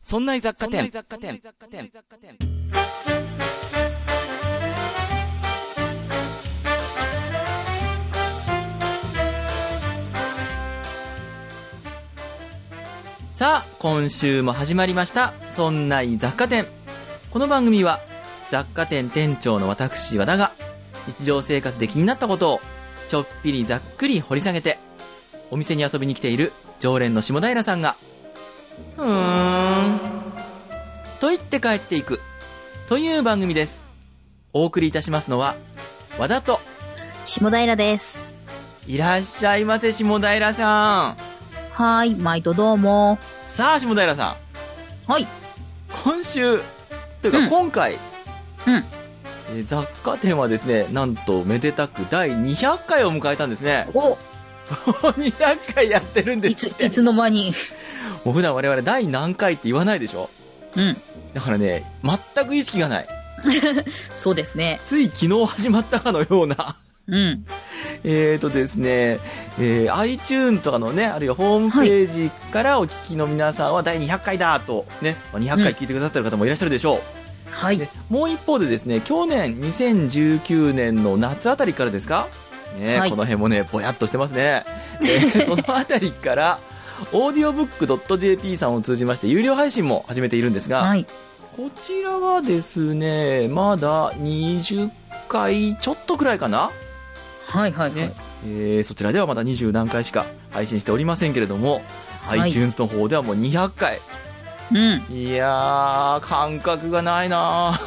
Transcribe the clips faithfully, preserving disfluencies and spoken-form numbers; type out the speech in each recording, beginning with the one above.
そんな雑貨店。さあ、今週も始まりました。そんな雑貨店。この番組は雑貨店店長の私和田が日常生活で気になったことをちょっぴりざっくり掘り下げて、お店に遊びに来ている常連の下平さんがうーんと言って帰っていくという番組です。お送りいたしますのは和田と下平です。 いらっしゃいませ、下平さん。 はい、毎度どうも。 さあ、下平さん。はい。 今週というか今回、 うん、うんえー、雑貨店はですね、なんとめでたくだいにひゃっかいを迎えたんですね。 おにひゃっかいやってるんですって。 いつ、いつの間に。 もう普段我々第何回って言わないでしょ。 うん。 だからね、全く意識がない。 そうですね。 つい昨日始まったかのような。 うん。 えーとですね、えー、iTunes とかのね、あるいはホームページからお聞きの皆さんはだいにひゃっかいだとね、にひゃっかい聞いてくださってる方もいらっしゃるでしょう。 うん、はい。 でもう一方でですね、去年にせんじゅうきゅうねんの夏あたりからですかね、はい、この辺もね、ぼやっとしてますね。えー、そのあたりから、オーディオブックドットジェーピー さんを通じまして有料配信も始めているんですが、はい、こちらはですね、まだにじゅっかいちょっとくらいかな。 はいはいはい、 ねえー、そちらではまだにじゅう何回しか配信しておりませんけれども、はい、iTunes の方ではもうにひゃっかい、 うん、 いやー感覚がないな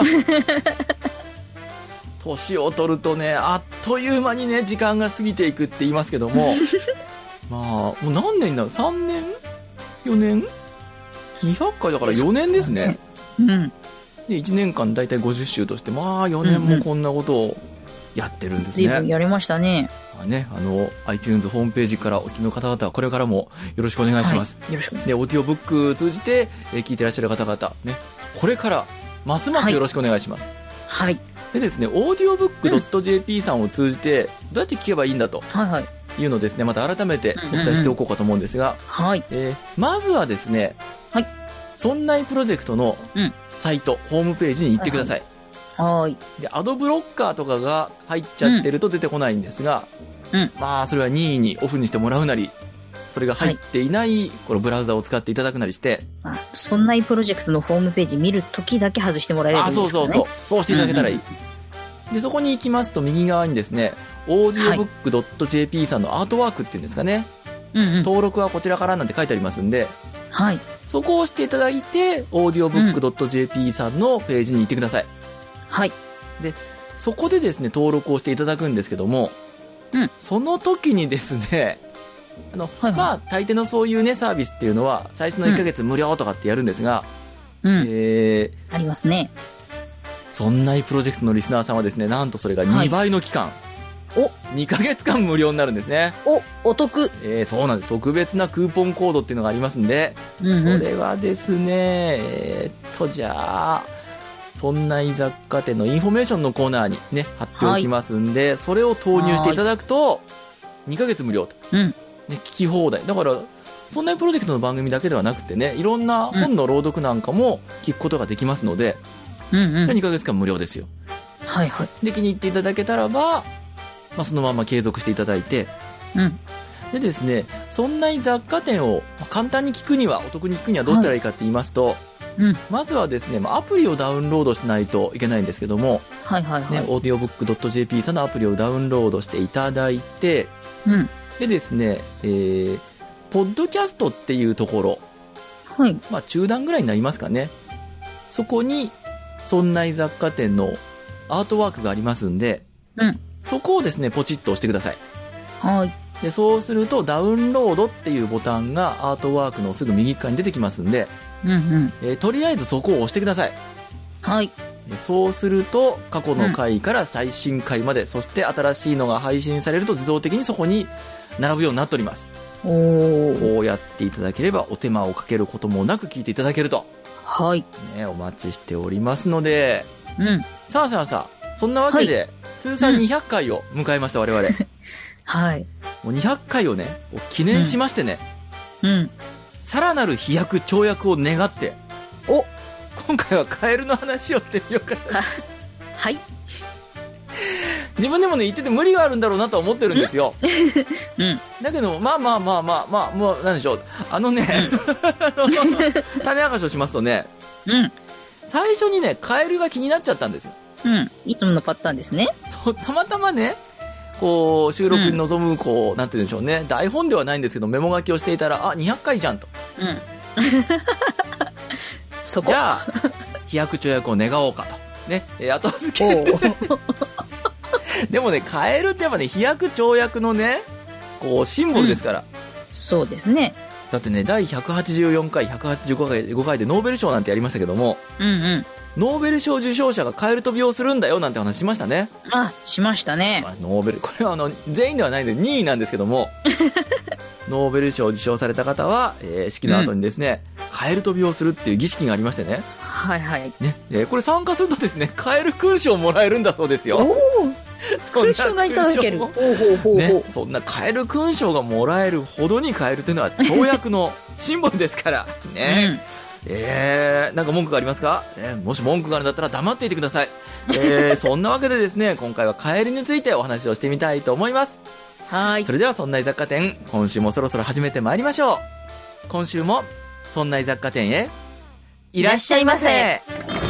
年を取るとね、あっという間にね時間が過ぎていくって言いますけどもまあもう何年になる、さんねんよねんにひゃっかいだからよねんですね。 うんでいちねんかんだいたいごじゅっしゅうとして、まあよねんもこんなことをやってるんですね。 随分やりましたね。 まあね、あの iTunes ホームページからお聞きの方々はこれからもよろしくお願いします。 はい、よろしく。 でオーディオブック通じて、えー、聞いてらっしゃる方々ね、これからますますよろしくお願いします。 はい。 でですね、オーディオブックドットジェーピー さんを通じてどうやって聞けばいいんだというのをですね、また改めてお伝えしておこうかと思うんですが、 うんうんうん、 えー、まずはですね、 はい、 そんないプロジェクトのサイト、うん、ホームページに行ってください。はい、でアドブロッカーとかが入っちゃってると出てこないんですが、うん、まあそれは任意にオフにしてもらうなり、それが入っていないこのブラウザを使っていただくなりして、 はい、そんないプロジェクトのホームページ見るときだけ外してもらえればいいですかね。 あ、そうそうそう、そうしていただけたらいい、うんうん、でそこに行きますと右側にですね、オーディオブックドットジェーピー さんのアートワークっていうんですかね、うんうん、登録はこちらからなんて書いてありますんで、はい、そこを押していただいて オーディオブックドットジェーピー さんのページに行ってください。はい。で、そこでですね、登録をしていただくんですけども、うん、その時にですね、あの、はいはい、まあ、大抵のそういうね、サービスっていうのは、最初のいっかげつ無料とかってやるんですが、 うん、 えー、 ありますね。 そんないプロジェクトのリスナーさんはですね、なんとそれがにばいの期間、はい、おにかげつかん無料になるんですね。 お、お得。 えー、そうなんです。特別なクーポンコードっていうのがありますんで、うんうん、それはですね、えー、っと、じゃあ、そんない雑貨店のインフォメーションのコーナーにね貼っておきますんで、はい、それを投入していただくとにかげつ無料と、うんね、聞き放題だから、そんないプロジェクトの番組だけではなくてね、いろんな本の朗読なんかも聞くことができますので、うんうん、にかげつかん無料ですよ。はいはい。で気に入っていただけたらば、まあ、そのまま継続していただいて、うん、でですね、そんない雑貨店を簡単に聞くには、お得に聞くにはどうしたらいいかって言いますと、はい、うん、まずはですね、アプリをダウンロードしないといけないんですけども、はいはいはい、ね、オーディオブックドットジェーピー さんのアプリをダウンロードしていただいて、うん、でですね、えー、ポッドキャストっていうところ、はい、まあ中段ぐらいになりますかね。そこにそんない雑貨店のアートワークがありますんで、うん、そこをですねポチッと押してください。はい。でそうするとダウンロードっていうボタンがアートワークのすぐ右側に出てきますんで、うんうん、えー、とりあえずそこを押してください。はい。そうすると過去の回から最新回まで、うん、そして新しいのが配信されると自動的にそこに並ぶようになっております。おー。こうやっていただければお手間をかけることもなく聞いていただけると。はい。ね、お待ちしておりますので、うん。さあさあさあ、そんなわけで、はい、通算にひゃっかいを迎えました、我々。はい。もうにひゃっかいをね、記念しましてね、うん。 さらなる飛躍跳躍を願ってお今回はカエルの話をしてみようかな。 はい。 自分でもね言ってて無理があるんだろうなとは思ってるんですよ。 うん。 だけどまあまあまあまあまあもうなんでしょう、あのねあの種明かしをしますとね、 うん。 最初にねカエルが気になっちゃったんですよ。 うん。いつものパターンですね。 そう、たまたまねこう収録に臨むこう、うん、なんて言うんでしょうね、台本ではないんですけどメモ書きをしていたら、あにひゃっかいじゃんと。 うん。そこ。 じゃあ飛躍跳躍を願おうかとね、えー、後付けでもねカエルってやっぱね飛躍跳躍のねこうシンボルですから、うん、 そうですね。 だってねだいひゃくはちじゅうよんかいひゃくはちじゅうごかいごかいでノーベル賞なんてやりましたけども、 うんうん、 ノーベル賞受賞者がカエル飛びをするんだよなんて話しましたね。 あ、しましたね。 ノーベル、これはあの全員ではないのでにいなんですけどもノーベル賞を受賞された方は、えー、式の後にですね、うん、カエル飛びをするっていう儀式がありましてね、 はいはいね、えー、これ参加するとですねカエル勲章をもらえるんだそうですよ。 お勲章がいただける。ほうほうほうほう、 ね、そんなカエル勲章がもらえるほどにカエルというのは跳躍のシンボルですからね、うん、えー、なんか文句がありますか、えー、もし文句があるんだったら黙っていてください。えー、そんなわけでですね今回はカエルについてお話をしてみたいと思います。 はい。 それではそんな雑貨店、今週もそろそろ始めてまいりましょう。今週もそんな雑貨店へいらっしゃいませ。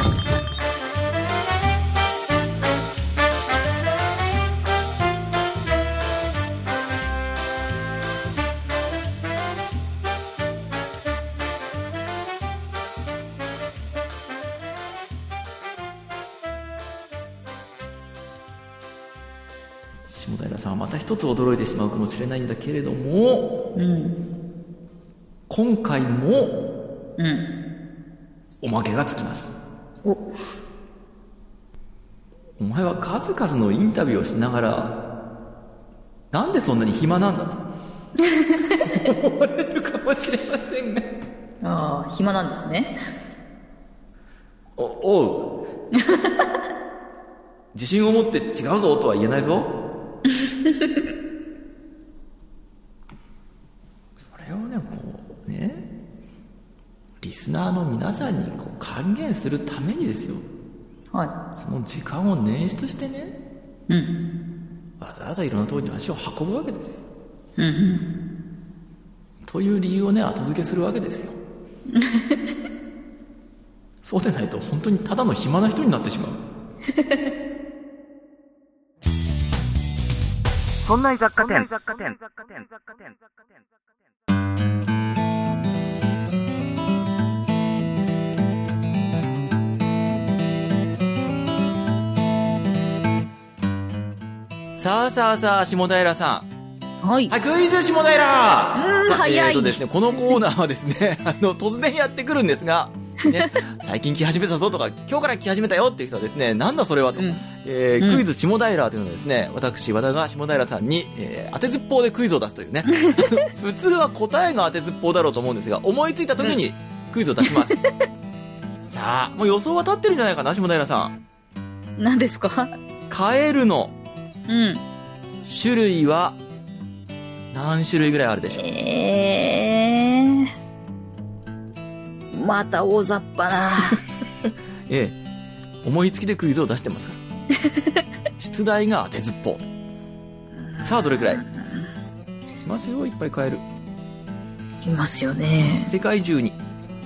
下平さんはまた一つ驚いてしまうかもしれないんだけれども、 うん、 今回も、 うん、 おまけがつきます。 おお前は数々のインタビューをしながらなんでそんなに暇なんだと思われるかもしれませんがああ、暇なんですね。 お、おう自信を持って違うぞとは言えないぞそれをねこうねリスナーの皆さんにこう還元するためにですよ、 はい、 その時間を捻出してね、 うん、 わざわざいろんなところに足を運ぶわけですよ、 うんうん、 という理由をね後付けするわけですよそうでないと本当にただの暇な人になってしまうそんな雑貨店。さあさあさあ下平さん、 はい、 はい、クイズ下平。 うん、早い。 えーとですね、このコーナーはですねあの突然やってくるんですがね、最近来始めたぞとか今日から来始めたよっていう人はですね、なんだそれはと、うん、えー、クイズ下平というのはですね、私和田が下平さんに、えー、当てずっぽうでクイズを出すというね普通は答えが当てずっぽうだろうと思うんですが、思いついた時にクイズを出します、うん、さあもう予想は立ってるんじゃないかな下平さん。 何ですか？ カエルのうん種類は何種類ぐらいあるでしょう？ えー、また大雑把なええ、思いつきでクイズを出してますから出題が当てずっぽう。さあどれくらい？いますよ、いっぱいカエルいますよね、 世界中に。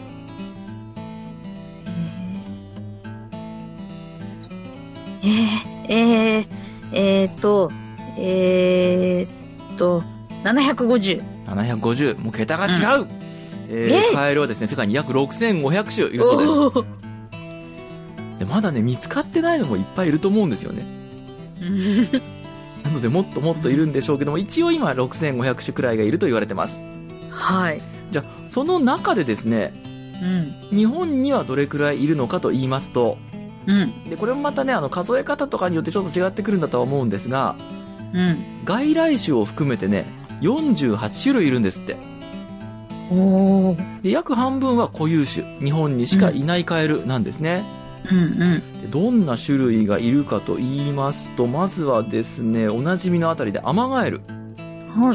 えー、えー、えーとえーとななひゃくごじゅう。 ななひゃくごじゅう、もう桁が違う、うん、えーえー、カエルはですね世界に約ろくせんごひゃくしゅいるそうです。でまだね見つかってないのもいっぱいいると思うんですよねなのでもっともっといるんでしょうけども、一応今ろくせんごひゃくしゅくらいがいると言われてます。 はい。 じゃあその中でですね、うん、日本にはどれくらいいるのかと言いますと、うん、でこれもまたねあの数え方とかによってちょっと違ってくるんだとは思うんですが、うん、外来種を含めてねよんじゅうはちしゅるいいるんですって。 おで約半分は固有種、日本にしかいないカエルなんですね、 うんうん、 でどんな種類がいるかと言いますと、まずはですねおなじみのあたりでアマガエル。 はい。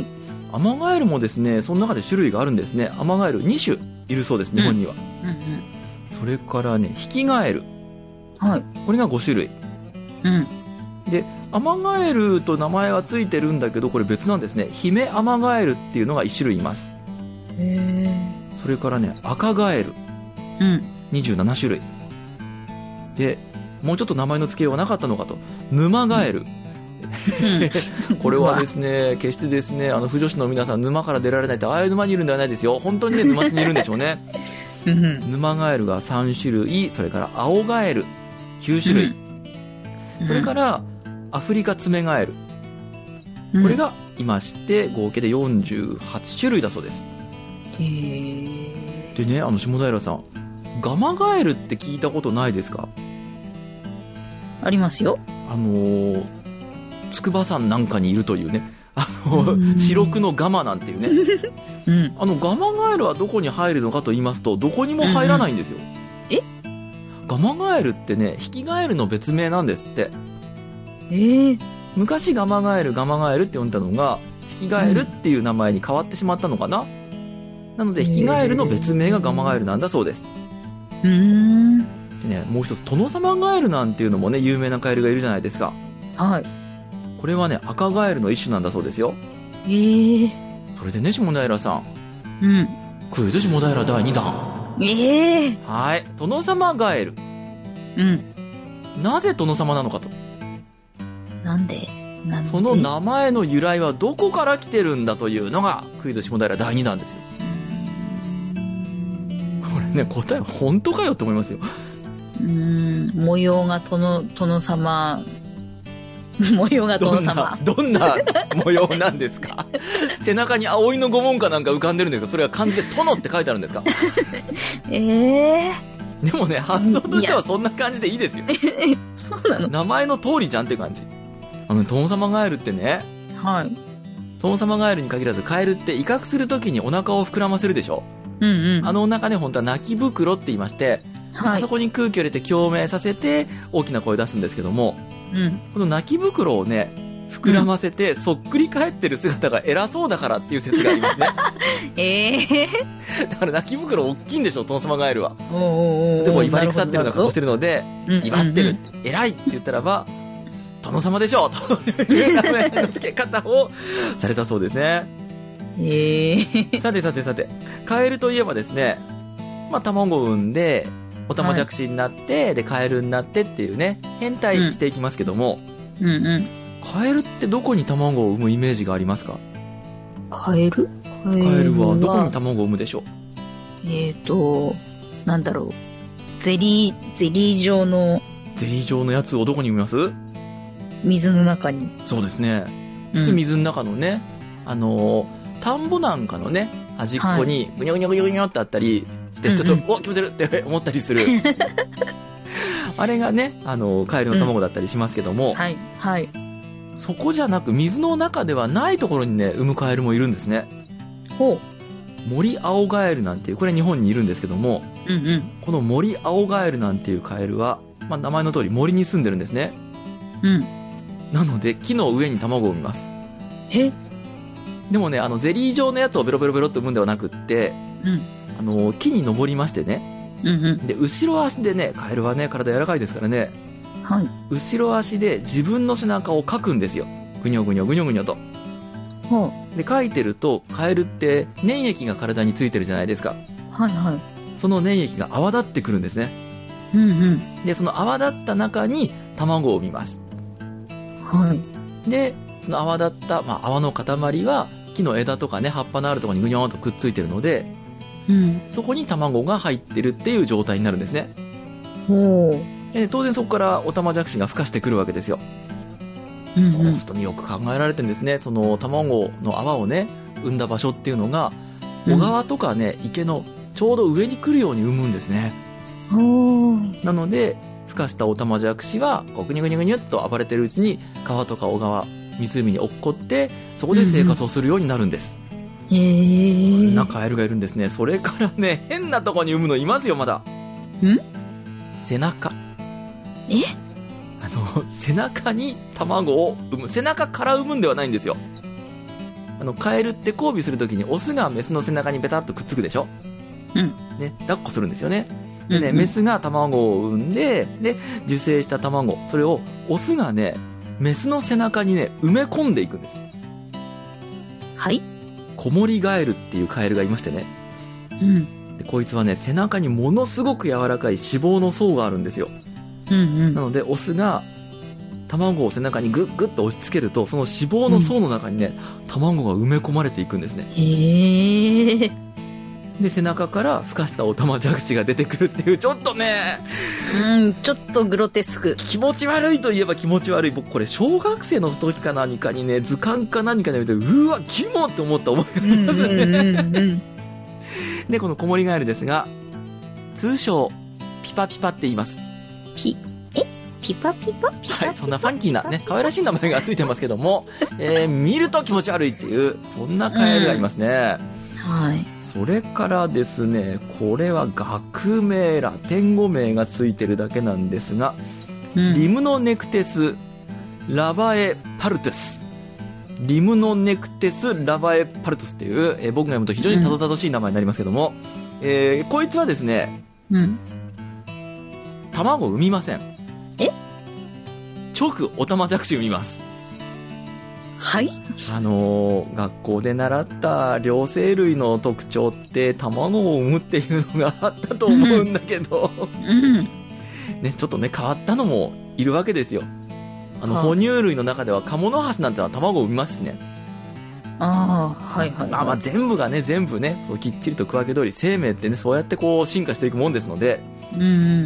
アマガエルもですね、その中で種類があるんですね。アマガエルに種いるそうです、日本には。 うんうん。 それからね、ヒキガエル。 はい。 これがご種類。 うん。 で、アマガエルと名前はついてるんだけど、これ別なんですね。ヒメアマガエルっていうのがいち種類います。 へそれからね、アカガエル。 うん。 にじゅうなな種類。で、もうちょっと名前の付けようがなかったのかと。ヌマガエル。 うん、 これはですね、決してですね、あの、不女子の皆さん、沼から出られないって、ああいう沼にいるんではないですよ。本当にね、沼地にいるんでしょうね。ヌマガエルがさん種類、それから青ガエルきゅう種類。うん、それから、アフリカツメガエル。これがいまして、合計でよんじゅうはち種類だそうです。 へー。 でね、あの、下平さん、ガマガエルって聞いたことないですか？ ありますよ。 あのー、筑波山なんかにいるというね、あの、白黒のガマなんていうね。 うん、 あの、ガマガエルはどこに入るのかと言いますと、どこにも入らないんですよ。 うんうん、えガマガエルってね、ヒキガエルの別名なんですって。 えー、 昔ガマガエル、ガマガエルって呼んだのが、ヒキガエルっていう名前に変わってしまったのかな。なので、ヒキガエルの別名がガマガエルなんだそうです。 うーん。 ね、もう一つ、トノサマガエルなんていうのもね、有名なカエルがいるじゃないですか。 はい。 これはね、赤ガエルの一種なんだそうですよ。 えー。 それでね、下平さん。うん。 クイズ下平だいにだん。 ええー。 はい。トノサマガエル。 うん。 なぜトノサマなのかと。 なんでなんでその名前の由来はどこから来てるんだというのが、クイズ下平だいにだんですよ。これね、答え本当かよって思いますよ。 うーん。模様が殿、殿様、模様が殿様。 どんな、どんな模様なんですか？背中に葵の御紋かなんか浮かんでるんですか？それは漢字で殿って書いてあるんですか？ ええー。でもね、発想としてはそんな感じでいいですよ。 そうなの？ 名前の通りじゃんって感じ。あの、殿様ガエルってね。 はい。 殿様ガエルに限らず、カエルって威嚇するときにお腹を膨らませるでしょ？ うんうん。 あのお腹ね、本当は泣き袋って言いまして、はい、あそこに空気を入れて共鳴させて大きな声を出すんですけども、うん、この泣き袋をね膨らませて、うん、そっくり返ってる姿が偉そうだからっていう説がありますね。 ええー、だから泣き袋大きいんでしょ、殿様ガエルは。 おうおうおう、 でも威張り腐ってるの格好してるので、威張ってる、偉いって言ったらば殿様でしょという名前の付け方をされたそうですね。 ええー、 さてさてさて、カエルといえばですね、まあ、卵を産んで、オタマジャクシになって、はい、で、カエルになってっていうね、変態していきますけども、 うん、うんうん。 カエルってどこに卵を産むイメージがありますか？ カエル？ カエルはどこに卵を産むでしょう？ えっと、なんだろう。ゼリー、ゼリー状の。 ゼリー状のやつをどこに産みます？ 水の中に。 そうですね。普通水の中のね、うん、あの、田んぼなんかのね、端っこにぐにょぐにょぐにょぐにょってあったりして、はい、ちょっと、うんうん、お、気持ち悪って思ったりする。あれがね、あの、カエルの卵だったりしますけども、うん、 はい、はい。 そこじゃなく、水の中ではないところにね、産むカエルもいるんですね。 ほう。 モリアオガエルなんていう、これ日本にいるんですけども、 うんうん、 このモリアオガエルなんていうカエルは、まあ、名前の通り森に住んでるんですね。 うん。 なので、木の上に卵を産みます。 え？ でもね、あの、ゼリー状のやつをベロベロベロって産むんではなくって、 うん、 あの、木に登りましてね、 うんうん、 で、後ろ足でね、カエルはね、体柔らかいですからね、 はい、 後ろ足で自分の背中をかくんですよ。ぐにょぐにょぐにょぐにょと。 はあ、で、かいてると、カエルって粘液が体についてるじゃないですか。 はいはい。 その粘液が泡立ってくるんですね。 うんうん。 で、その泡立った中に卵を産みます。 はい。 で、その泡立った、まあ、泡の塊は、木の枝とかね、葉っぱのあるところにぐにょーんとくっついてるので、 うん、 そこに卵が入ってるっていう状態になるんですね。 ほう。で、当然そこからオタマジャクシが孵化してくるわけですよ。 うんうん、 本当によく考えられてるんですね。その卵の泡をね、産んだ場所っていうのが、小川とかね、池のちょうど上に来るように産むんですね。 ほう。 なので、孵化したオタマジャクシは、こうぐにゅぐにゅぐにゅっと暴れてるうちに、川とか小川、湖に落っこって、そこで生活をするようになるんです。 へ、うんうん、えー。 こんなカエルがいるんですね。それからね、変なとこに産むのいますよ、まだ。 ん？ 背中。 え？ あの、背中に卵を産む。背中から産むんではないんですよ。 あのカエルって交尾するときにオスがメスの背中にベタっとくっつくでしょ、 うんね、抱っこするんですよね。でね、 うんうん、 メスが卵を産んで、で受精した卵、それをオスがねメスの背中にね埋め込んでいくんです。 はい。 コモリガエルっていうカエルがいましてね、 うん、 でこいつはね背中にものすごく柔らかい脂肪の層があるんですよ。 うんうん、 なのでオスが卵を背中にグッグッと押し付けると、その脂肪の層の中にね、うん、卵が埋め込まれていくんですね。 へー。 で背中から孵化したオタマジャクシが出てくるっていう、ちょっとね、 うん、ちょっとグロテスク、 気持ち悪いといえば気持ち悪い。僕これ小学生の時か何かにね、図鑑か何かで見て、うわキモって思った覚えがありますね、うんうんうんうん、でこのコモリガエルですが、通称ピパピパって言います。 ピえピパピパピパピパ、 はい、そんなファンキーなね可愛らしい名前がついてますけども、えー、見ると気持ち悪いっていう、そんなカエルがいますね、 うん、はい。 それからですね、これは学名、ラテン語名がついてるだけなんですが、うん、リムノネクテスラバエパルトゥス、リムノネクテスラバエパルトゥスっていう、えー、僕が読むと非常にたどたどしい名前になりますけども、うん、えー、こいつはですね、うん、卵を産みません。 え直オタマジャクシ産みます。 はい。 あのー、学校で習った両生類の特徴って卵を産むっていうのがあったと思うんだけど、うんうんね、ちょっとね変わったのもいるわけですよ。あの、はあ、哺乳類の中ではカモノハシなんてのは卵を産みますしね。 ああ、はいはい、はい、 まあまあ全部がね全部ねそうきっちりと区分け通り、生命ってねそうやってこう進化していくもんですので、うんうん、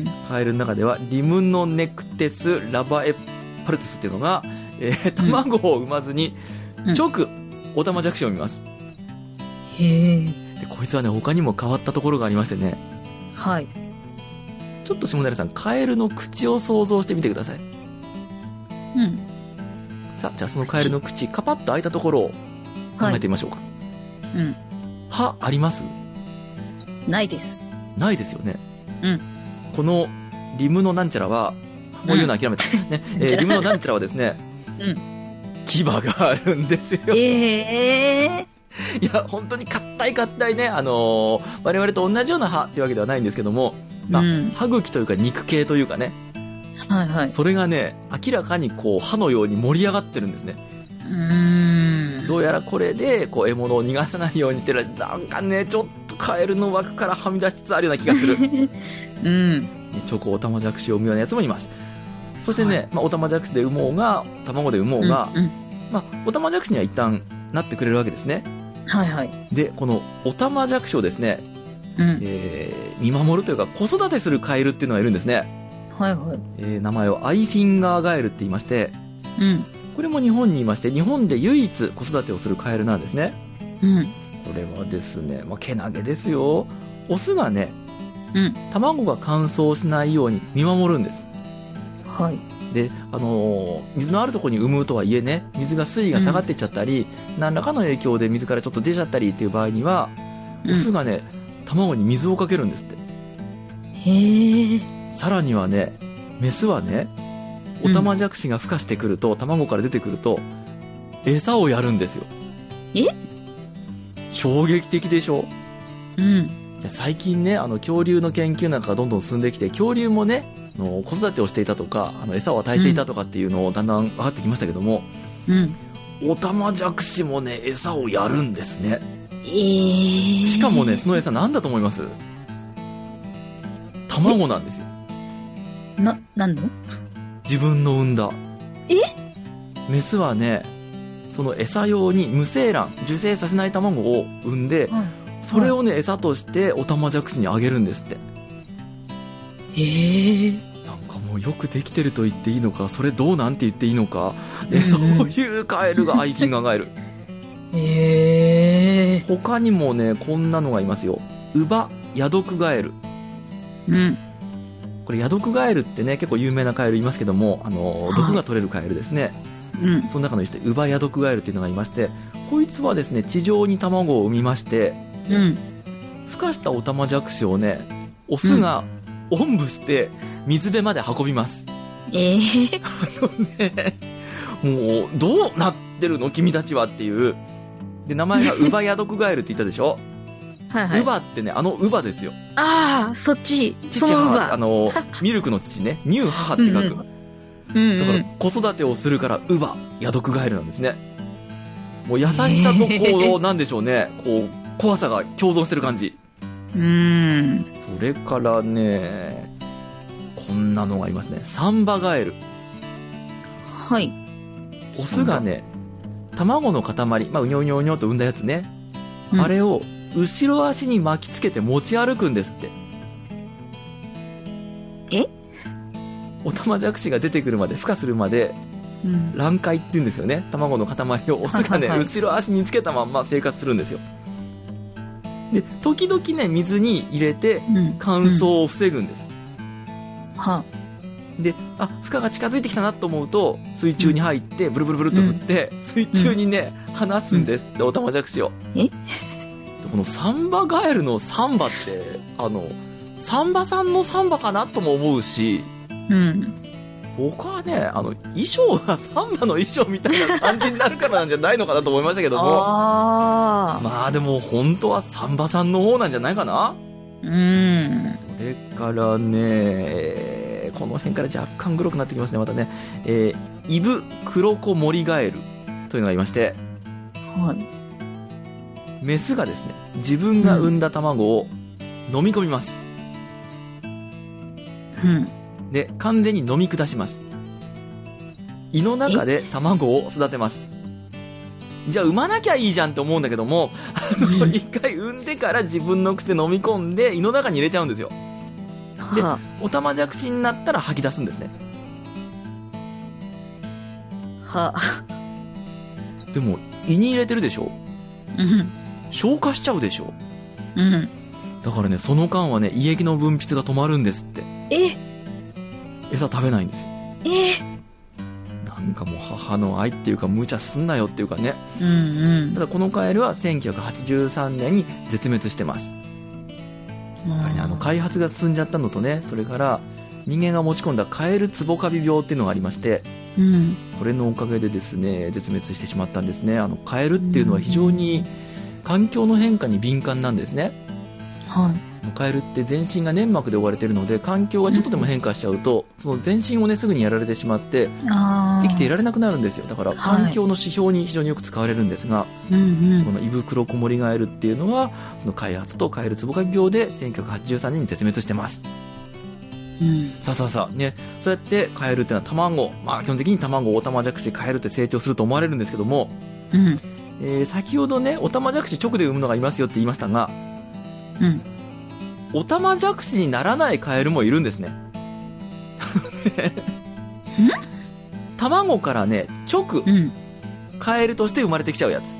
カエルの中ではリムノネクテスラバエパルトゥスっていうのが、えー、卵を産まずに直、うん、オタマジャクシを産みます。 へえ。 でこいつはね他にも変わったところがありましてね。 はい。 ちょっと下平さん、カエルの口を想像してみてください。 うん。 さあ、じゃあそのカエルの口、カパッと開いたところを考えてみましょうか。 はい、うん。 歯あります？ ないです。 ないですよね。 うん。 このリムのなんちゃらは、もう言うの諦めた。うん、ね、えー、リムのなんちゃらはですね、 うん。 牙があるんですよ。 えー、いや、本当に硬い硬いね、あのー、我々と同じような歯っていうわけではないんですけども、まあ、うん、歯茎というか肉系というかね、 はいはい。 それがね、明らかにこう歯のように盛り上がってるんですね。 うーん。 どうやらこれでこう獲物を逃がさないようにしてる、なんかね、ちょっとカエルの枠からはみ出しつつあるような気がする。 うん。 ね、チョコオタマジャクシを産むようなやつもいます。そしてね、はい、まあ、オタマジャクシで産もうが卵で産もうが、うんうん、まあ、オタマジャクシには一旦なってくれるわけですね。 はいはい。 でこのオタマジャクシをですね、 うん、 えー、見守るというか子育てするカエルっていうのがいるんですね。 はいはい。 えー、名前をアイフィンガーガエルって言いまして、 うん、 これも日本にいまして、日本で唯一子育てをするカエルなんですね。 うん、 これはですね、まあ、毛投げですよ。オスがね、 うん、 卵が乾燥しないように見守るんです。 はい。 で、あのー、水のあるところに産むとはいえね、水が水位が下がっていっちゃったり、うん、何らかの影響で水からちょっと出ちゃったりっていう場合には、オスがね、うん、卵に水をかけるんですって。 へえ。さらにはね、メスはね、オタマジャクシが孵化してくると、うん、卵から出てくると餌をやるんですよ。 え？ 衝撃的でしょ？ うん。 いや最近ね、あの恐竜の研究なんかがどんどん進んできて、恐竜もね、の子育てをしていたとか、あの餌を与えていたとかっていうのをだんだん分かってきましたけども、 うん、 オタマジャクシもね餌をやるんですね。 えー、 しかもね、その餌何だと思います？卵なんですよ。 な、何の？ 自分の産んだ。 え？ メスはね、その餌用に無精卵、受精させない卵を産んで、はい、それをね、はい、餌としてオタマジャクシにあげるんですって。 えー、 なんかもうよくできてると言っていいのか、それどうなんて言っていいのか、え、うん、そういうカエルがアイフィンガーガエル。 えー、 他にもねこんなのがいますよ。ウバヤドクガエル。 うん。 これヤドクガエルってね結構有名なカエルいますけども、あの毒が取れるカエルですね。 うん。 その中の一種でウバヤドクガエルっていうのがいまして、こいつはですね地上に卵を産みまして、 うん、 孵化したオタマジャクシをねオスがおんぶして水辺まで運びます。 えー、 あのねもうどうなってるの君たちはっていう。 で、名前がウバヤドクガエルって言ったでしょ。 はいはい。 ウバってね、あのウバですよ。 ああ、そっち。そ父のウバ。 あの、ミルクの父ね、乳母って書く。 うんうんうんだから子育てをするからウバ、ヤドクガエルなんですね。もう優しさとこう、なんでしょうね、こう、怖さが共存してる感じ。 うーん。 それからね、こんなのがいますね。サンバガエル。 はい。 オスがね、卵の塊、まあ、うにょうにょうにょと産んだやつね。 うんあれを後ろ足に巻きつけて持ち歩くんですって。 え？ オタマジャクシが出てくるまで、孵化するまで、 うん。 卵塊って言うんですよね。卵の塊をオスがね、 はいはいはい後ろ足につけたまんま生活するんですよ。で、時々ね、水に入れてうん。 乾燥を防ぐんです。 は。 で、あ、孵化が近づいてきたなと思うと、水中に入って、ブルブルブルっと振って、水中にね、離すんですって、オタマジャクシを。 え？ でこのサンバガエルのサンバって、あの、サンバさんのサンバかなとも思うし、 うん。 僕はね、あの、衣装がサンバの衣装みたいな感じになるからなんじゃないのかなと思いましたけども。 ああ。 まあでも本当はサンバさんの方なんじゃないかな。 うん。 それからね、この辺から若干黒くなってきますね、またね。えー、イブクロコモリガエルというのがいまして、 はい。 メスがですね、自分が産んだ卵を飲み込みます。 うん。 で、完全に飲み下します。胃の中で卵を育てます。じゃあ産まなきゃいいじゃんって思うんだけども、あの、一回産んでから自分の口で飲み込んで胃の中に入れちゃうんですよ。ではオタマジャクシになったら吐き出すんですね。 は。 でも胃に入れてるでしょ。 うん。 消化しちゃうでしょ。 うん。 だからね、その間はね、胃液の分泌が止まるんですって。 え？ 餌食べないんですよ。 え？ なんかもう母の愛っていうか無茶すんなよっていうかね。 うんうん。 ただこのカエルはせんきゅうひゃくはちじゅうさんねんに絶滅してます。やっぱりね、あの開発が進んじゃったのとね、それから人間が持ち込んだカエルツボカビ病っていうのがありまして、 うん。 これのおかげでですね、絶滅してしまったんですね。あのカエルっていうのは非常に環境の変化に敏感なんですね。 はい。 カエルって全身が粘膜で覆われているので、環境がちょっとでも変化しちゃうと、その全身をねすぐにやられてしまってああ。 生きていられなくなるんですよ。だから環境の指標に非常によく使われるんですが、 うんうん。 このイブクロコモリガエルっていうのはその開発とカエルツボカビ病でせんきゅうひゃくはちじゅうさんねんに絶滅してます。 うん。 さあさあさあね、そうやってカエルっていうのは卵、まあ基本的に卵をオタマジャクシでカエルって成長すると思われるんですけども、 うん。 えー先ほどねオタマジャクシ直で産むのがいますよって言いましたが、 うん。 オタマジャクシにならないカエルもいるんですね。卵からね直うん。 カエルとして生まれてきちゃうやつ。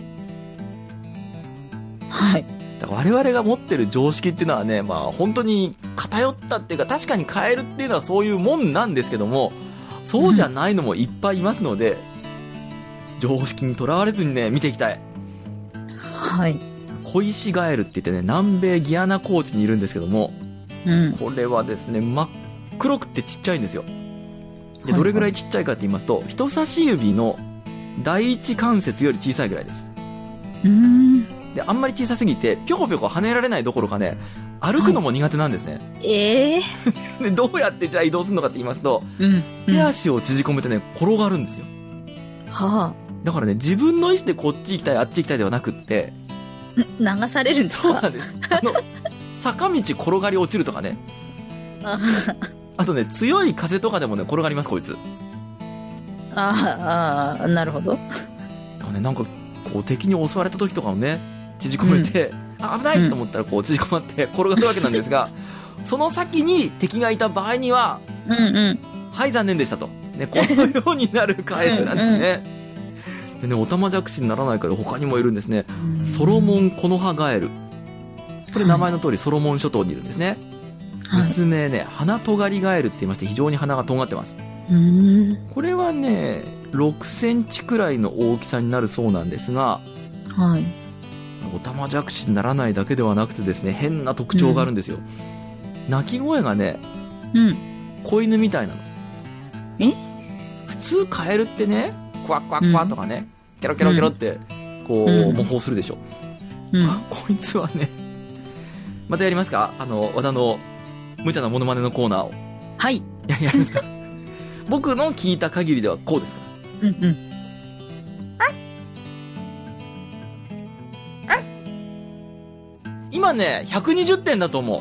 はい。 だから我々が持ってる常識っていうのはね、まあ本当に偏ったっていうか、確かにカエルっていうのはそういうもんなんですけども、そうじゃないのもいっぱいいますので、常識にとらわれずにね見ていきたい。 はい。 小石ガエルって言ってね、南米ギアナ高地にいるんですけども、 うん。 これはですね真っ黒くってちっちゃいんですよ。でどれぐらいちっちゃいかって言いますと、人差し指の第一関節より小さいぐらいです。 うーん。 であんまり小さすぎてぴょこぴょこ跳ねられないどころかね、歩くのも苦手なんですね。 ええでどうやってじゃあ移動するのかって言いますと、 ー。うん。 手足を縮こめてね転がるんですよ。 はだからね、自分の意思でこっち行きたいあっち行きたいではなくって、 あ。流されるんですか？ そうなんです。あの坂道転がり落ちるとかね、 ああとね強い風とかでもね転がりますこいつ。 あ、ああ、なるほど。 だからね、なんかこう敵に襲われた時とかもね縮こめて、うん、あ危ないと思ったらこう縮こまって転がるわけなんですが、その先に敵がいた場合には、 うんうん。 はい残念でしたと、ね、このようになるカエルなんですね。うん、でね、オタマジャクシにならないから他にもいるんですね。ソロモンコノハガエル、これ名前の通りソロモン諸島にいるんですね。 はい、 別名ね花とがりガエルって言いまして、非常に鼻がとんがってます。 うーん。 これはねろくセンチくらいの大きさになるそうなんですが、 はい。 オタマジャクシにならないだけではなくてですね、変な特徴があるんですよ。うん、鳴き声がね、 うん、 子犬みたいなの。 え？ 普通カエルってね、クワックワックワとかね、うん、ケロケロケロってこう、 うん模倣するでしょ。 うん。 こいつはね、またやりますか？あの、和田の無茶なモノマネのコーナーを。 はい。 いや、やりますか？僕の聞いた限りではこうですから。 うんうん。 今ね、ひゃくにじゅってんだと思う。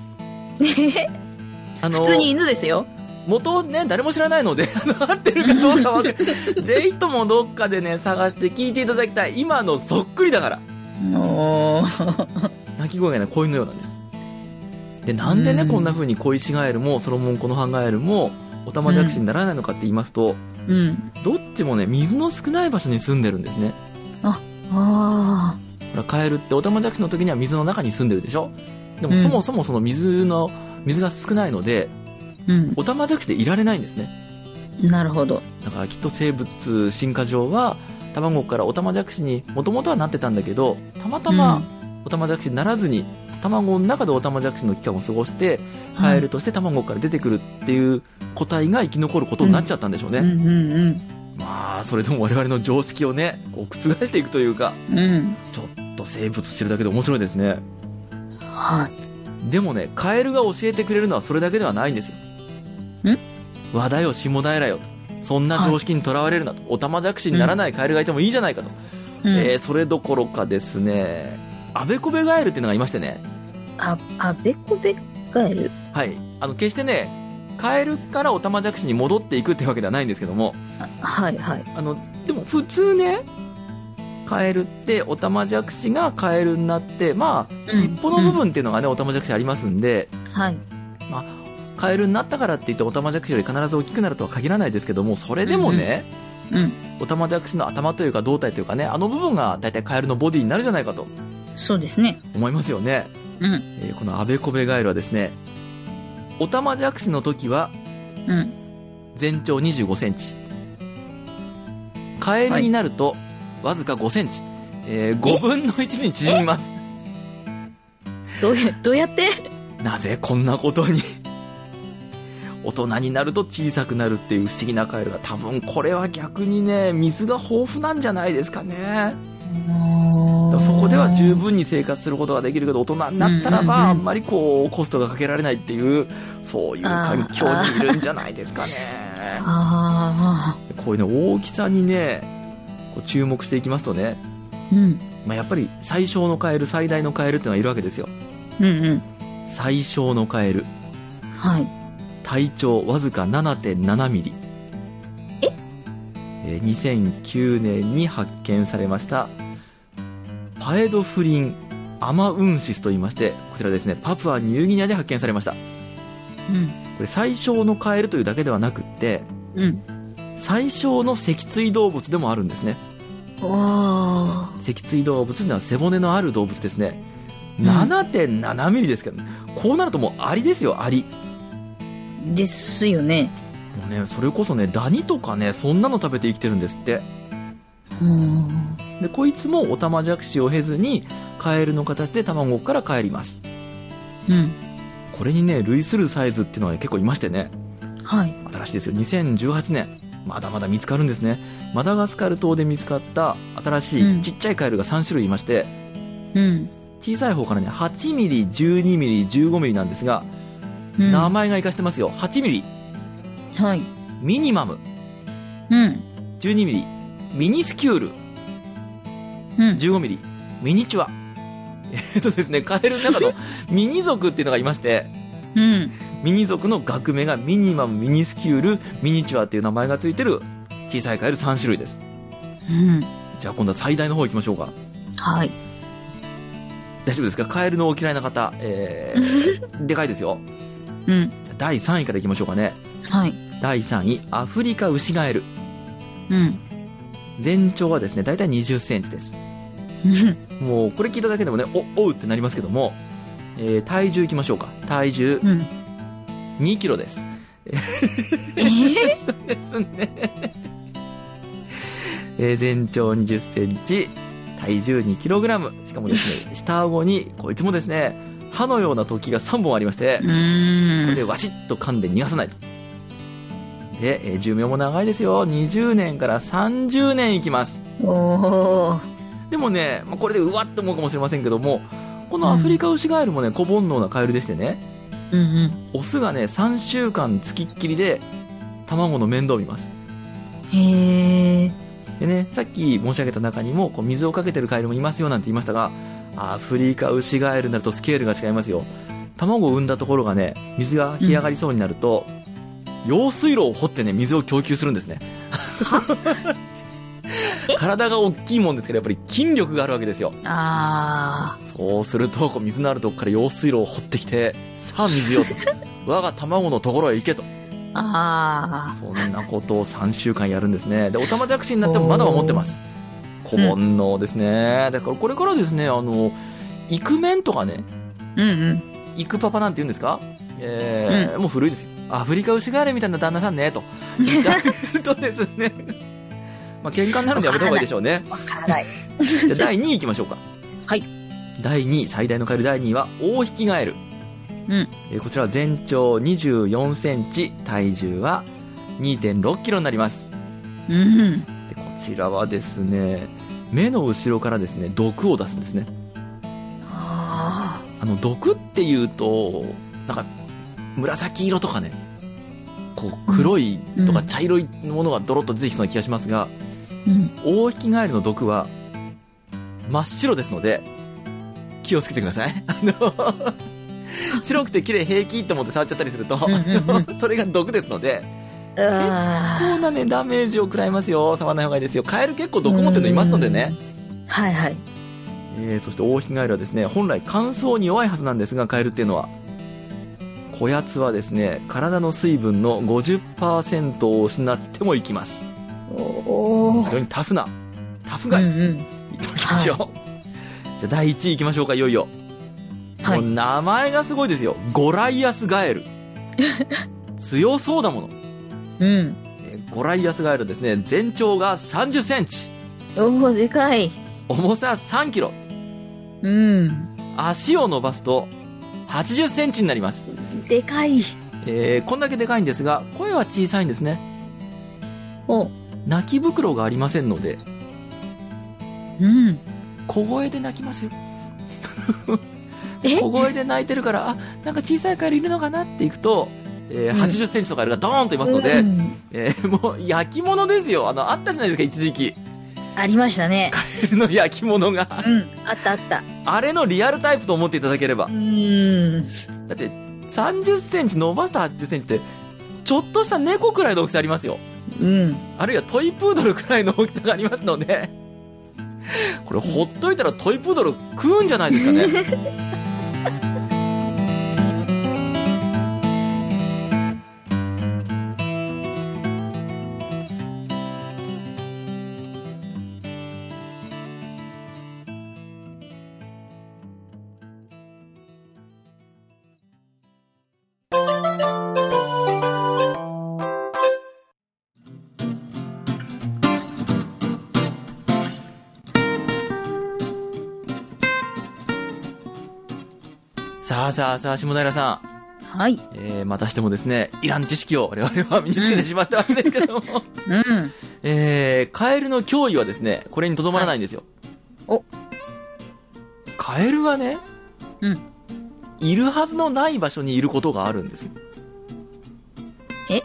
あの普通に犬ですよ。 元ね、誰も知らないので、あの、合ってるかどうかわかる。ぜひともどっかでね、探して聞いていただきたい。今のそっくりだから。 おー。 鳴き声がね、子犬のようなんです。で、なんでね、こんな風に小石ガエルもソロモンコノハンガエルもオタマジャクシにならないのかって言いますと、 うん。 どっちもね、水の少ない場所に住んでるんですね。 あ、あほら、カエルってオタマジャクシの時には水の中に住んでるでしょ。でも、そもそもその水の、水が少ないので、 うん。 オタマジャクシでいられないんですね。 なるほど。 だからきっと生物進化上は、卵からオタマジャクシにもともとはなってたんだけど、たまたまオタマジャクシにならずに、卵の中でオタマジャクシの期間を過ごして、カエルとして卵から出てくるっていう個体が生き残ることになっちゃったんでしょうね。 うんうんうん。 まあ、それでも我々の常識をね、こう覆していくというか、 うん。 ちょっと生物知るだけで面白いですね。 はい。 でもね、カエルが教えてくれるのはそれだけではないんですよ。 ん？ 和田よ、下平よと。そんな常識にとらわれるなと。オタマジャクシにならないカエルがいてもいいじゃないかと。 うん、 えー、それどころかですね、アベコベガエルっていうのがいましてね。 あ、あべこべガエル？ はい。あの、決してね、カエルからオタマジャクシに戻っていくってわけではないんですけども。 はいはい。 あの、でも普通ね、カエルってオタマジャクシがカエルになって、まあ、尻尾の部分っていうのがね、うん、オタマジャクシありますんで、 はい。 まあ、カエルになったからって言ってオタマジャクシより必ず大きくなるとは限らないですけども、それでもね、 うんうん、 オタマジャクシの頭というか胴体というかね、あの部分がだいたいカエルのボディになるじゃないかと。 そうですね。 思いますよね。 うん。 えー、このアベコベガエルはですね、オタマジャクシの時は、 うん。 全長にじゅうごセンチ。カエルになると、わずかごセンチ。えー、ごぶんのいちに縮みます。 どうや、どうやってなぜこんなことに。大人になると小さくなるっていう不思議なカエルが、多分これは逆にね、水が豊富なんじゃないですかね。そこでは十分に生活することができるけど、大人になったらばあんまりこうコストがかけられないっていう、そういう環境にいるんじゃないですかね。 あこういうね、大きさにねこう注目していきますとね、 うん、 まあ、やっぱり最小のカエル、最大のカエルっていうのがいるわけですよ。 うんうん、 最小のカエル、 はい、 体長わずか ななてんななミリ。 ええー、にせんきゅうねんに発見されましたパエドフリンアマウンシスといいまして、こちらですね、パプアニューギニアで発見されました。 うん、 これ最小のカエルというだけではなくって、 うん、 最小の脊椎動物でもあるんですね。脊椎動物というのは背骨のある動物ですね。 ななてんななミリですけど、ね、こうなるともうアリですよ、アリですよね。 もうね、それこそね、ダニとかね、そんなの食べて生きてるんですって。 うんでこいつもオタマジャクシを経ずにカエルの形で卵から帰ります。 うん、 これにね類するサイズっていうのは、ね、結構いましてね、 はい、 新しいですよ。にせんじゅうはちねん、まだまだ見つかるんですね。マダガスカル島で見つかった新しいちっちゃいカエルがさんしゅるいいまして、 うん、 小さい方からねはちミリ、じゅうにミリ、じゅうごミリなんですが、うん、名前が活かしてますよ。はちミリ、 はい、 ミニマム、 うん、 じゅうにミリミニスキュール、 うん、 じゅうごミリミニチュア。えっとですね、カエルの中のミニ族っていうのがいまして、 うん、 ミニ族の学名がミニマム、ミニスキュール、ミニチュアっていう名前がついてる小さいカエルさんしゅるいです。 うん、 じゃあ今度は最大の方行きましょうか。 はい。 大丈夫ですか？カエルのお嫌いな方、えー、でかいですよ。 うん。 じゃあだいさんいから行きましょうかね。 はい。 だいさんい、アフリカウシガエル。 うん。 全長はですね、だいたいにじゅっセンチです。もうこれ聞いただけでもね、お、おうってなりますけども、えー、体重いきましょうか。体重、うん、にキロです。えー、ですね。えー、全長にじゅっセンチ、体重にキログラム。しかもですね、下顎にこいつもですね、歯のような突起がさんぼんありまして、 うーん、 これでワシッと噛んで逃がさないと。で、えー、寿命も長いですよ。にじゅうねんからさんじゅうねんいきます。 おー。 でもね、まあ、これでうわって思うかもしれませんけども、このアフリカウシガエルもね、小煩悩なカエルでしてね、 うんうん。 オスがね、さんしゅうかんつきっきりで卵の面倒を見ます。 へー。 でね、さっき申し上げた中にもこう水をかけてるカエルもいますよなんて言いましたが、アフリカウシガエルになるとスケールが違いますよ。卵を産んだところがね、水が干上がりそうになると、うん、用水路を掘ってね、水を供給するんですね。体が大きいもんですけど、やっぱり筋力があるわけですよ。 あー。 そうすると、こう水のあるとこから用水路を掘ってきて、さあ水よと。我が卵のところへ行けと。 あそんなことをさんしゅうかんやるんですね。で、オタマジャクシになってもまだは持ってます。小煩悩ですね。だからこれからですね、あの、イクメンとかね、 うんうん。 イクパパなんて言うんですか、えーうん、もう古いですよ。アフリカウシガエルみたいな旦那さんね、と。言ったとですね。まあ、喧嘩になるんでやめた方がいいでしょうね。 わからない。 じゃあだいにい行きましょうか。 はい。 だいにい、最大のカエルだいにいは、オオヒキガエル。 うん。 えー、こちらは全長にじゅうよんセンチ、体重は にてんろっキロになります。 うん。 で、こちらはですね、目の後ろからですね、毒を出すんですね。 ああの、毒っていうと、なんか、紫色とかね、こう、黒いとか茶色いものがドロッと出てきそうな気がしますが、 うん、 オオヒキガエルの毒は、真っ白ですので、気をつけてください。あの、白くて綺麗平気って思って触っちゃったりすると、うんうんうん、それが毒ですので、結構なね、ダメージを食らいますよ。触らない方がいいですよ。カエル結構毒持ってるのいますのでね。 はいはい。 えー、そしてオオヒキガエルはですね、本来乾燥に弱いはずなんですが、カエルっていうのは、こやつはですね、体の水分の ごじゅっパーセント を失っても生きます。 おー。 非常にタフな、タフガイ。 うんうん、 言っておきましょう。はい、じゃあだいいちい行きましょうか、いよいよ。はい、もう名前がすごいですよ。ゴライアスガエル。強そうだもの。 うん。 ゴライアスガエルですね、全長がさんじゅっセンチ。 おー、でかい。 重ささんキロ。 うん。 足を伸ばすとはちじゅっセンチになります。 でかい。 えー、こんだけでかいんですが、声は小さいんですね。 お、 泣き袋がありませんので、 うん。 小声で泣きますよ。小声で泣いてるから、あ、なんか小さいカエルいるのかなっていくと、えー、はちじゅっセンチのカエルがドーンといますので、うん、えー、もう焼き物ですよ。あの、あったじゃないですか、一時期。 ありましたね。 カエルの焼き物が。 うん、あったあった。 あれのリアルタイプと思っていただければ。 うーん。 だって、さんじゅっセンチ伸ばすとはちじゅっセンチって、ちょっとした猫くらいの大きさありますよ。 うん。 あるいはトイプードルくらいの大きさがありますので、これほっといたらトイプードル食うんじゃないですかね。さあさあさあ、下平さん。はい。 えー、またしてもですね、いらん知識を我々は身につけてしまったわけですけども。 うん。 えー、カエルの脅威はですね、これにとどまらないんですよ。 はい、お。 カエルがね、 うん。 いるはずのない場所にいることがあるんですよ。 え？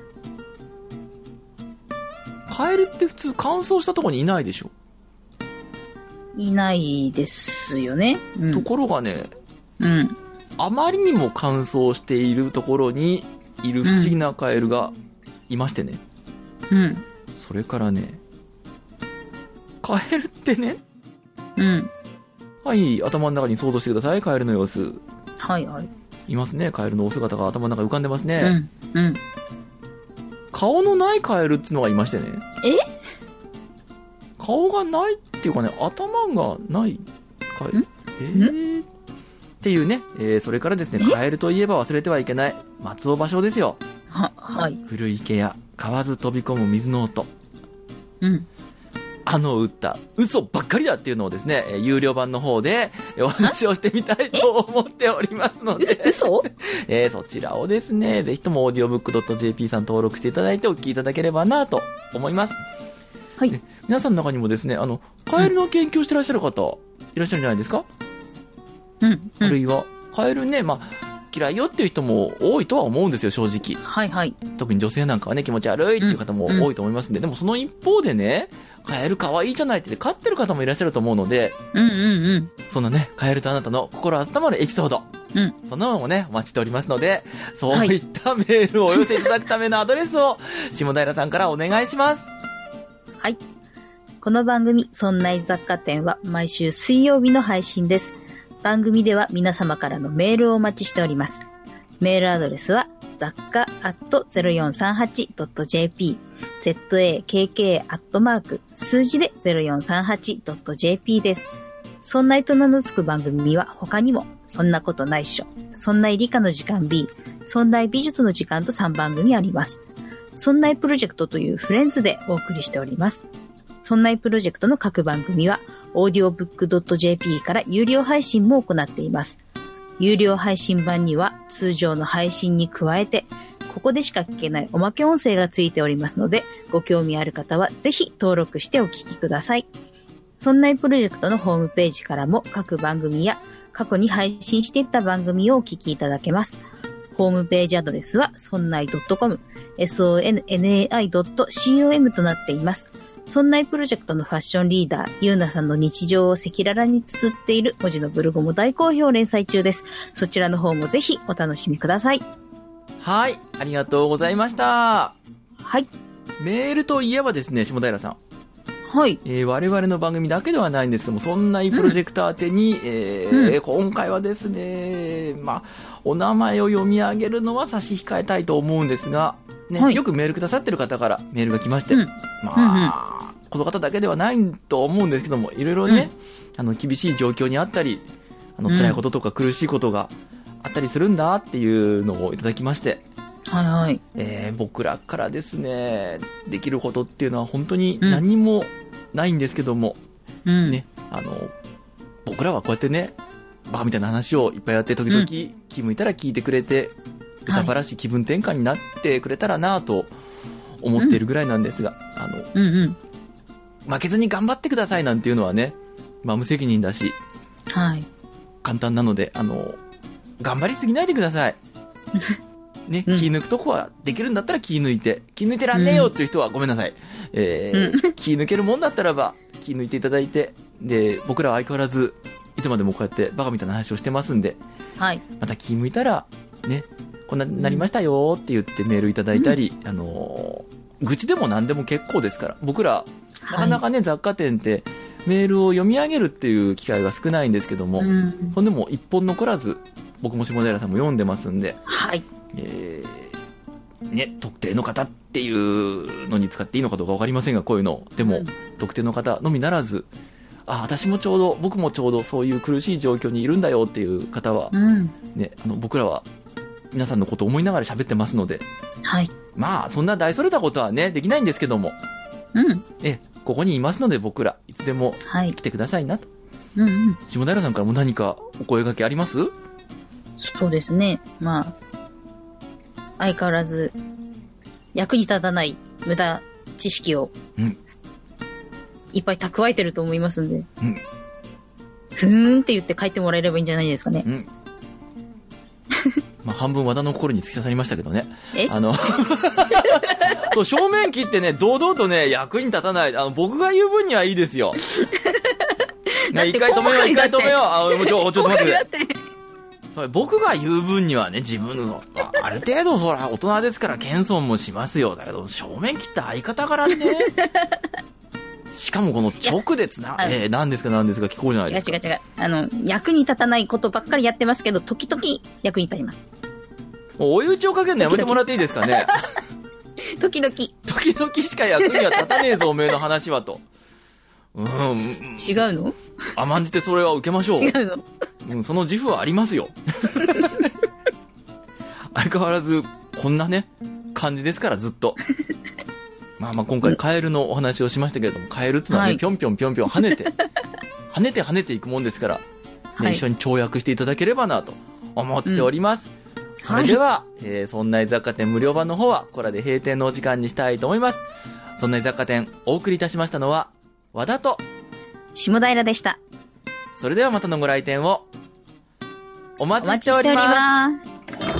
カエルって普通乾燥したところにいないでしょ？ いないですよね。 うん、ところがね、 うん。 あまりにも乾燥しているところにいる不思議なカエルがいましてね。 うん。 それからね、カエルってね、 うん。 はい、頭の中に想像してください、カエルの様子。 はいはい。 いますね、カエルのお姿が頭の中に浮かんでますね。 うん。うん。 顔のないカエルっつのがいましてね。 え？ 顔がないっていうかね、頭がないカエル。えーっていうね、えー、それからですね、カエルといえば忘れてはいけない松尾芭蕉ですよ。 は、はい。 古池や買わず飛び込む水の音。 うん。 あの歌、嘘ばっかりだっていうのをですね、有料版の方でお話をしてみたいと思っておりますので。 嘘えー、そちらをですね、ぜひとも オーディオブックドットジェーピー さん登録していただいてお聞きいただければなと思います。 はい。 ね、皆さんの中にもですね、あの、カエルの研究をしてらっしゃる方、いらっしゃるんじゃないですか？ うん。うん、 あるいは、カエルね、まあ、嫌いよっていう人も多いとは思うんですよ、正直。 はいはい。 特に女性なんかはね、気持ち悪いっていう方も多いと思いますんで、うんうん、でもその一方でね、カエル可愛いじゃないって飼ってる方もいらっしゃると思うので、 うんうんうん。 そんなね、カエルとあなたの心温まるエピソード、 うん。 そのもね、お待ちしておりますので、そういったメールをお寄せいただくためのアドレスを、下平さんからお願いします。 はい。この番組、そんない雑貨店は毎週水曜日の配信です。番組では皆様からのメールをお待ちしております。メールアドレスは、雑貨アットゼロよんさんはちドットジェーピー、ザッカ アットマーク、数字で ゼロよんさんはちドットジェーピー です。そんないと名の付く番組は他にも、そんなことないっしょ、そんない理科の時間 B、そんない美術の時間とさんばん組あります。そんないプロジェクトというフレンズでお送りしております。そんないプロジェクトの各番組は、オーディオブックドットジェーピー から有料配信も行っています。有料配信版には通常の配信に加えて、ここでしか聞けないおまけ音声がついておりますので、ご興味ある方はぜひ登録してお聞きください。そんないプロジェクトのホームページからも各番組や過去に配信していった番組をお聞きいただけます。ホームページアドレスは ソンナイドットコム、ソンナイドットコム となっています。そんないプロジェクトのファッションリーダー、ゆうなさんの日常を赤裸々に綴っている文字のブログも大好評連載中です。そちらの方もぜひお楽しみください。 はい、ありがとうございました。 はい。 メールといえばですね、下平さん。 はい。 えー、我々の番組だけではないんですけども、そんないプロジェクト宛てに、うんえーうん、今回はですね、まあ、お名前を読み上げるのは差し控えたいと思うんですが、ね、はい、よくメールくださってる方からメールが来まして、うん、まあ、うんうん、この方だけではないと思うんですけども、いろいろね、うん、あの、厳しい状況にあったり、あの、辛いこととか苦しいことがあったりするんだっていうのをいただきまして、 はいはい。 えー、僕らからですね、できることっていうのは本当に何もないんですけども、うん、ね、あの、僕らはこうやってね、バカみたいな話をいっぱいやって、時々気向いたら聞いてくれて、うさばらしい気分転換になってくれたらなと思っているぐらいなんですが、うん、あの、うんうん、負けずに頑張ってくださいなんていうのはね、まあ無責任だし、 はい、 簡単なので、あの、頑張りすぎないでください。ね、うん、気抜くとこはできるんだったら気抜いて、気抜いてらんねえよっていう人はごめんなさい。えーうん、気抜けるもんだったらば、気抜いていただいて、で、僕らは相変わらず、いつまでもこうやってバカみたいな話をしてますんで、 はい、また気抜いたら、ね、こんなになりましたよって言ってメールいただいたり、うん、あのー、愚痴でも何でも結構ですから、僕ら、なかなかね、はい、雑貨店ってメールを読み上げるっていう機会が少ないんですけども、うん、ほんでも一本残らず、僕も下平さんも読んでますんで、 はい。 えー、ね、特定の方っていうのに使っていいのかどうかわかりませんが、こういうの。でも、うん、特定の方のみならず、あ、私もちょうど、僕もちょうどそういう苦しい状況にいるんだよっていう方は、うん、ね、あの、僕らは皆さんのことを思いながら喋ってますので、 はい。 まあ、そんな大それたことはね、できないんですけども、 うん。 ね、ここにいますので僕ら、いつでも来てくださいなと。 はい、うんうん。 下平さんからも何かお声掛けあります？ そうですね。まあ、相変わらず、役に立たない無駄知識を、うん、いっぱい蓄えてると思いますんで、うん、ふーんって言って書いてもらえればいいんじゃないですかね。うんまあ、半分和田の心に突き刺さりましたけどね。 えあのそう、正面切ってね、堂々とね、役に立たない。あの、僕が言う分にはいいですよ。ね、一回止めよう、一回止めよう。あ、ちょ、ちょっと待ってくれ。それ僕が言う分にはね、自分の、ある程度そら大人ですから謙遜もしますよ。だけど、正面切った相方からね。しかもこの直でつな、えー、何ですか何ですか聞こうじゃないですか。 違う違う違う。あの、役に立たないことばっかりやってますけど、時々役に立ちます。 もう追い打ちをかけるのやめてもらっていいですかね。 時々。時 々しか役には立たねえぞ、おめえの話はと。うん。 違うの？ 甘んじてそれは受けましょう。 違うの？ うん、その自負はありますよ。相変わらず、こんなね、感じですから、ずっと。まあまあ今回カエルのお話をしましたけれども、カエルっつうのはね、ぴょんぴょんぴょんぴょん跳ねて、跳ねて跳ねていくもんですから、ね、はい、一緒に跳躍していただければなと思っております。うん、それでは、はい、えー、そんな雑貨店無料版の方は、これで閉店のお時間にしたいと思います。 そんな雑貨店、お送りいたしましたのは、和田と、 下平でした。 それではまたのご来店を、お待ちしておおります。 待ちしております。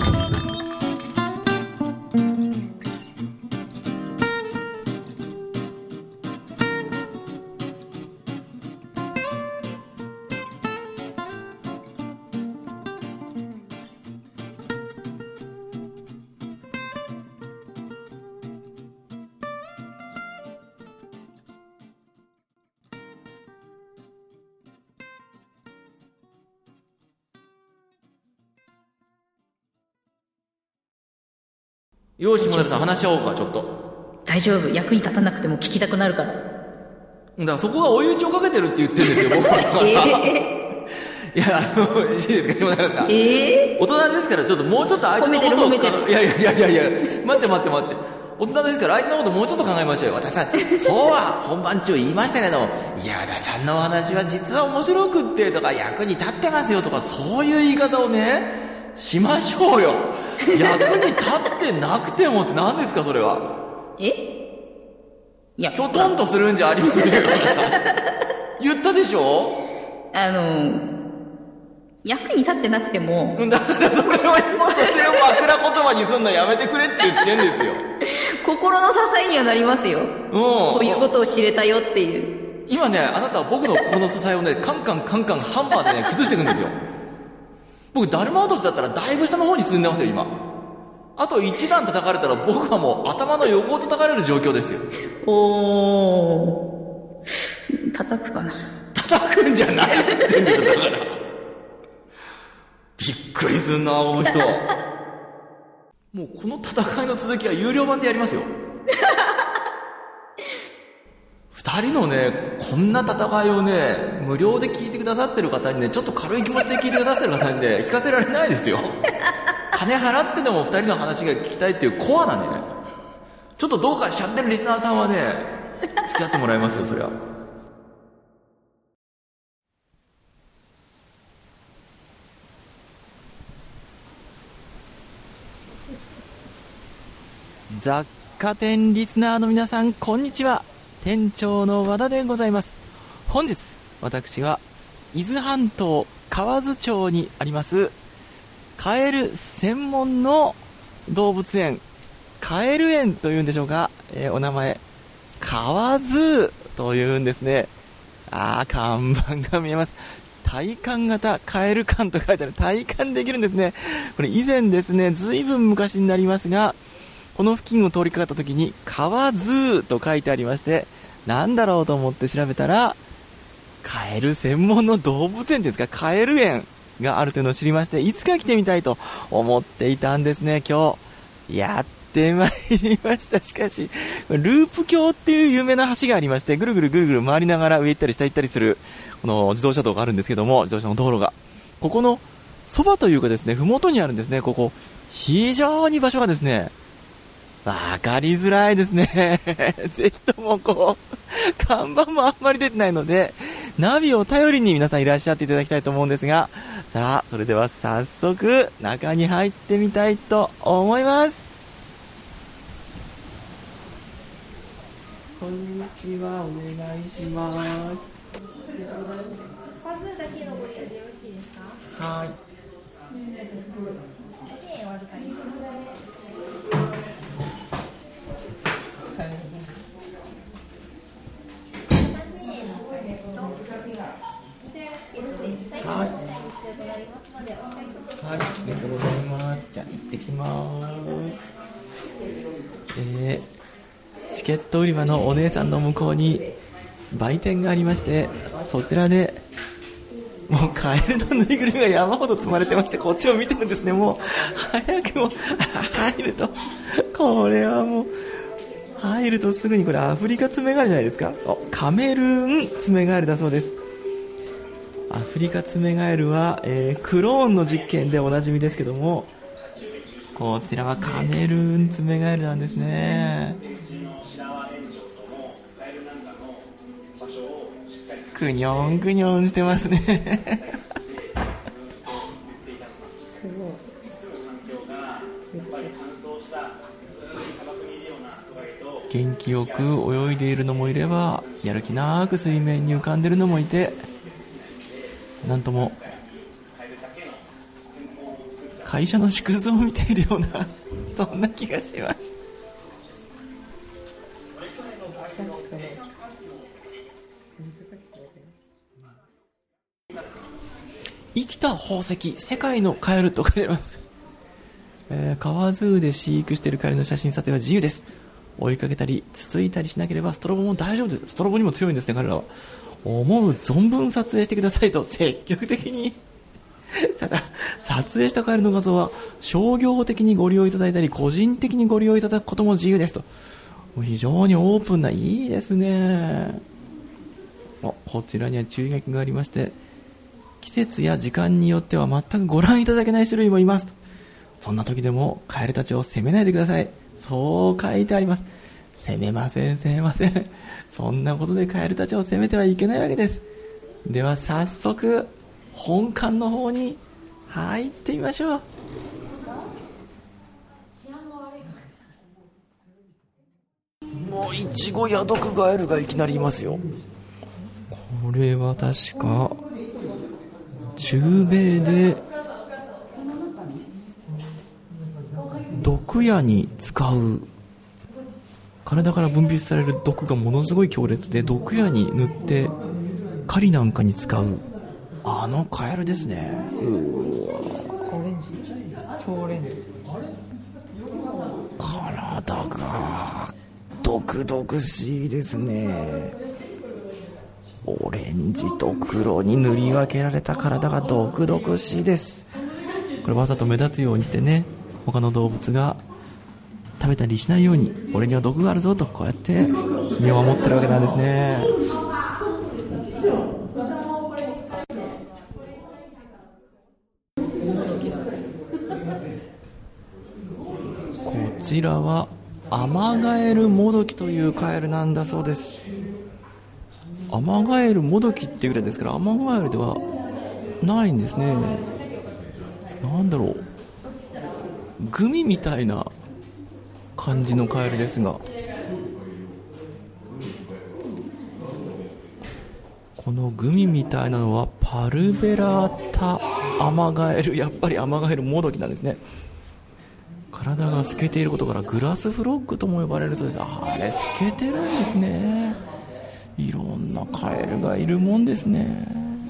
よし、下平さん話し合おうか、ちょっと。 大丈夫。役に立たなくても聞きたくなるから。だからそこが追い打ちをかけてるって言ってるんですよ、僕は。えー、いや、あの、いいですか、下平さん。えー、大人ですから、ちょっともうちょっと相手のことを。 褒めてる褒めてる。 いやいやいやいやいや、待って待って待って。大人ですから相手のこともうちょっと考えましょうよ。私さん、そうは本番中言いましたけど、いや、和田さんのお話は実は面白くってとか、役に立ってますよとか、そういう言い方をね、しましょうよ。役に立ってなくてもって何ですか、それは。 えいや、 きょとんとするんじゃありませんよ。言ったでしょ。 あの役に立ってなくても、 だからそれをそれを枕言葉にすんのやめてくれって言ってんですよ。 心の支えにはなりますよ。うん。こういうことを知れたよっていう。 今ね、あなたは僕のこの支えをね、カンカンカンカンハンマーでね崩していくんですよ。僕ダルマ落としだったらだいぶ下の方に進んでますよ今。あと一段叩かれたら僕はもう頭の横を叩かれる状況ですよ。 おー、叩くかな。 叩くんじゃないって言ってんですよ、だから。びっくりすんなこの人。もうこの戦いの続きは有料版でやりますよ。二人のね、こんな戦いをね、無料で聞いてくださってる方にね、ちょっと軽い気持ちで聞いてくださってる方にね、聞かせられないですよ。金払ってでも二人の話が聞きたいっていうコアなね、ちょっとどうかしちゃってるリスナーさんはね、付き合ってもらいますよ、そりゃ。雑貨店リスナーの皆さん、こんにちは。店長の和田でございます。本日私は伊豆半島河津町にありますカエル専門の動物園、カエル園というんでしょうか、えー、お名前河津というんですね。あー、看板が見えます。体感型カエル館と書いてある。体感できるんですね。これ以前ですね、ずいぶん昔になりますが、この付近を通りかかった時に河津と書いてありまして、なんだろうと思って調べたら、カエル専門の動物園ですか、カエル園があるというのを知りまして、いつか来てみたいと思っていたんですね。今日やってまいりました。しかしループ橋っていう有名な橋がありまして、ぐるぐるぐるぐる回りながら上行ったり下行ったりするこの自動車道があるんですけども、自動車の道路がここのそばというかですね、ふもとにあるんですね。ここ非常に場所がですね、わかりづらいですね。ぜひともこう看板もあんまり出てないので、ナビを頼りに皆さんいらっしゃっていただきたいと思うんですが、さあそれでは早速中に入ってみたいと思います。こんにちは、お願いします。 数だけのご利用でよろしいですか？ はい。 お預かりします。 はい、ありがとうございます。じゃあ行ってきます。えー、チケット売り場のお姉さんの向こうに売店がありまして、そちらでもうカエルのぬいぐるみが山ほど積まれてまして、こっちを見てるんですね。もう早くも入ると、これはもう入るとすぐに、これアフリカツメガエルじゃないですか。カメルーンツメガエルだそうです。アフリカツメガエルは、えー、クローンの実験でおなじみですけども、こちらはカメルーンツメガエルなんですね。くにょんくにょんしてますね。 元気よく泳いでいるのもいれば、やる気なく水面に浮かんでいるのもいて、なんとも会社の縮図を見ているようなそんな気がします。生きた宝石、世界のカエルと書いてあります。えー、川ズーで飼育しているカエルの写真撮影は自由です。追いかけたりつついたりしなければストロボも大丈夫です。ストロボにも強いんですね、彼らは。思う存分撮影してくださいと積極的にただ撮影したカエルの画像は商業的にご利用いただいたり個人的にご利用いただくことも自由ですと。もう非常にオープンな、いいですね。お、こちらには注意書きがありまして、季節や時間によっては全くご覧いただけない種類もいますと。そんな時でもカエルたちを責めないでください、そう書いてあります。責めません責めませんそんなことでカエルたちを責めてはいけないわけです。では早速本館の方に入ってみましょう。もうイチゴヤドクガエルがいきなりいますよ。これは確か中米で毒矢に使う、体から分泌される毒がものすごい強烈で毒矢に塗って狩りなんかに使うあのカエルですね。うわ、 オレンジ、超オレンジ。 体が毒々しいですね。オレンジと黒に塗り分けられた体が毒々しいです。これわざと目立つようにしてね、他の動物が食べたりしないように、俺には毒があるぞとこうやって身を守ってるわけなんですね。こちらはアマガエルモドキというカエルなんだそうです。アマガエルモドキっていうぐらいですから、アマガエルではないんですね。なんだろう、グミみたいな感じのカエルですが、このグミみたいなのはパルベラタアマガエル、やっぱりアマガエルモドキなんですね。体が透けていることからグラスフロッグとも呼ばれるそうです。あれ透けてるんですね。いろんなカエルがいるもんですね。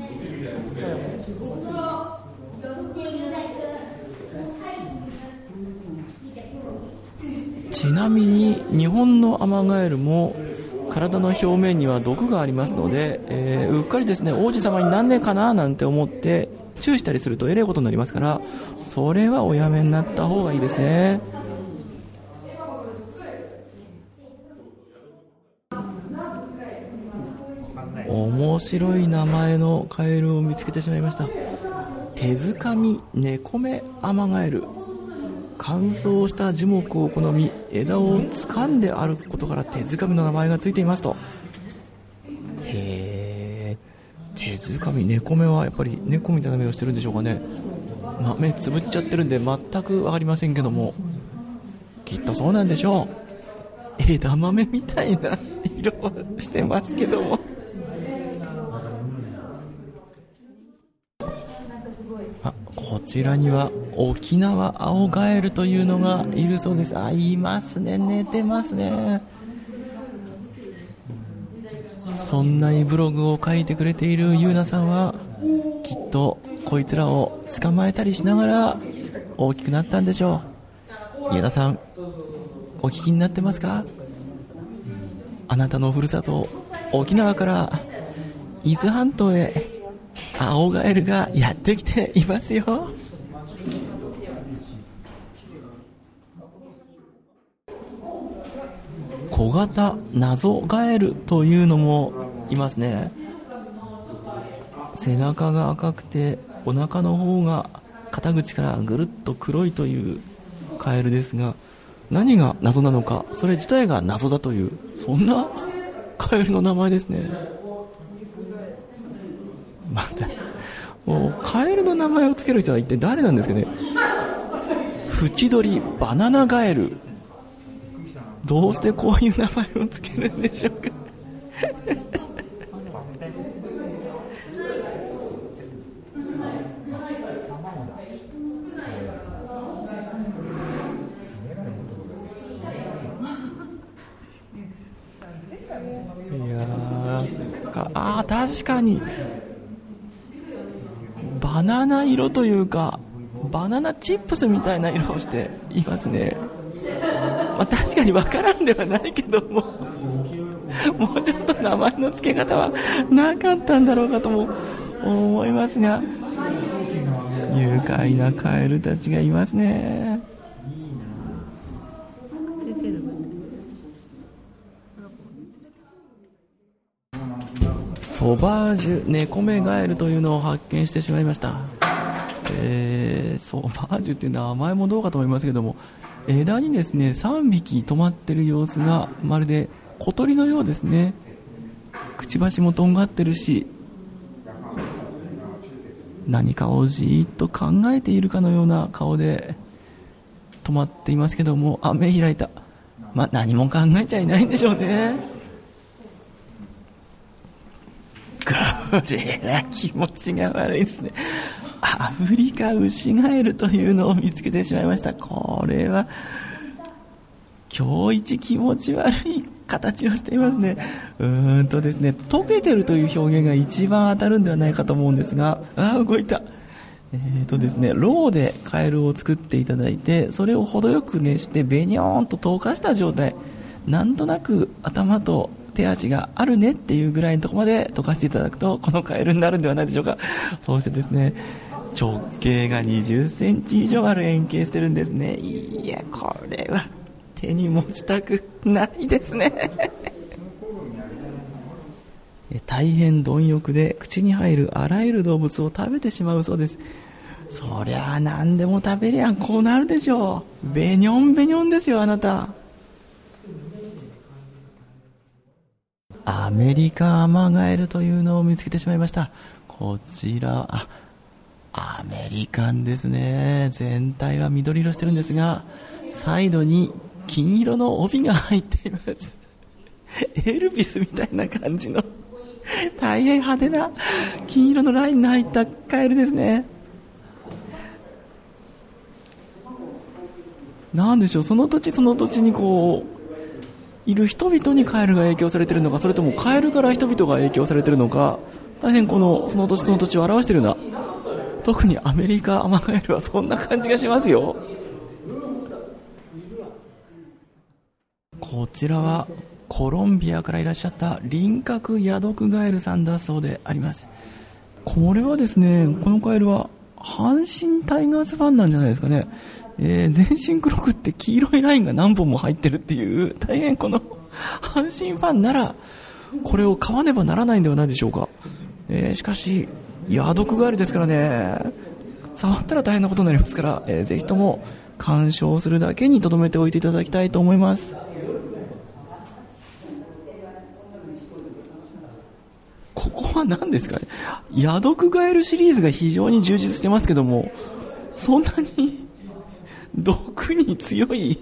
ちなみに日本のアマガエルも体の表面には毒がありますので、えー、うっかりですね、王子様になんねえかななんて思って注意したりするとえらいことになりますから、それはおやめになった方がいいですね。面白い名前のカエルを見つけてしまいました。手づかみネコメアマガエル。乾燥した樹木を好み、枝を掴んで歩くことから手づかみの名前がついていますと。へー、手づかみ、ネコメはやっぱり猫みたいな目をしてるんでしょうかね。まあ、目つぶっちゃってるんで全く分かりませんけども、きっとそうなんでしょう。枝豆みたいな色をしてますけども、あ、こちらには沖縄アオガエルというのがいるそうです。あ、いますね、寝てますね。そんなブログを書いてくれているゆうなさんはきっとこいつらを捕まえたりしながら大きくなったんでしょう。ゆうなさん、お聞きになってますか？あなたのふるさと沖縄から伊豆半島へアオガエルがやってきていますよ。小型謎ガエルというのもいますね。背中が赤くてお腹の方が肩口からぐるっと黒いというカエルですが、何が謎なのか、それ自体が謎だという、そんなカエルの名前ですね。またもうカエルの名前をつける人は一体誰なんですかね。縁取りバナナガエル。 どうしてこういう名前をつけるんでしょうかいやー、あー確かにバナナ色というかバナナチップスみたいな色をしていますね。まあ、確かに分からんではないけどももうちょっと名前の付け方はなかったんだろうかとも思いますが、愉快なカエルたちがいますね。ソバージュネコメガエルというのを発見してしまいました。えー、ソバージュっていう名前もどうかと思いますけども、枝にですねさんびき止まってる様子がまるで小鳥のようですね。くちばしもとんがってるし、何かをじーっと考えているかのような顔で止まっていますけども、あ、目開いた。まあ、何も考えちゃいないんでしょうね。これは気持ちが悪いですね。アフリカウシガエルというのを見つけてしまいました。これは今日一気持ち悪い形をしていますね。うーんとですね溶けてるという表現が一番当たるんではないかと思うんですが、あー動いた。えーとですねろうでカエルを作っていただいて、それを程よく熱してベニョーンと溶かした状態、なんとなく頭と手足があるねっていうぐらいのところまで溶かしていただくとこのカエルになるんではないでしょうか。そうしてですね直径がにじゅっセンチ以上ある円形してるんですね。いやこれは手に持ちたくないですね大変貪欲で口に入るあらゆる動物を食べてしまうそうです。そりゃあ何でも食べりゃこうなるでしょう。ベニョンベニョンですよあなた。アメリカアマガエルというのを見つけてしまいました。こちら、あ、アメリカンですね。全体は緑色してるんですが、サイドに金色の帯が入っています。エルビスみたいな感じの大変派手な金色のラインの入ったカエルですね。なんでしょう、その土地その土地にこういる人々にカエルが影響されているのか、それともカエルから人々が影響されているのか、大変このその土地その土地を表しているような、特にアメリカアマガエルはそんな感じがしますよ。こちらはコロンビアからいらっしゃった輪郭ヤドクガエルさんだそうであります。これはですね、このカエルは阪神タイガースファンなんじゃないですかね。えー、全身黒くって黄色いラインが何本も入ってるっていう、大変この阪神ファンならこれを買わねばならないんではないでしょうか。えー、しかしヤドクガエルですからね、触ったら大変なことになりますから、えー、ぜひとも鑑賞するだけに留めておいていただきたいと思います。ここは何ですかね。ヤドクガエルシリーズが非常に充実してますけども、そんなに毒に強い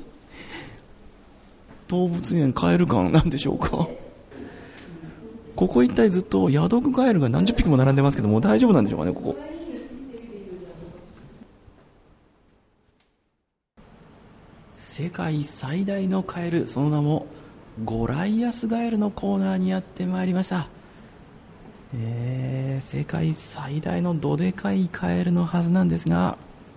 動物園カエル館なんでしょうか。ここ一帯ずっとヤドクガエルが何十匹も並んでますけども、大丈夫なんでしょうかね。ここ世界最大のカエル、その名もゴライアスガエルのコーナーにやってまいりました。えー、世界最大のどでかいカエルのはずなんですが、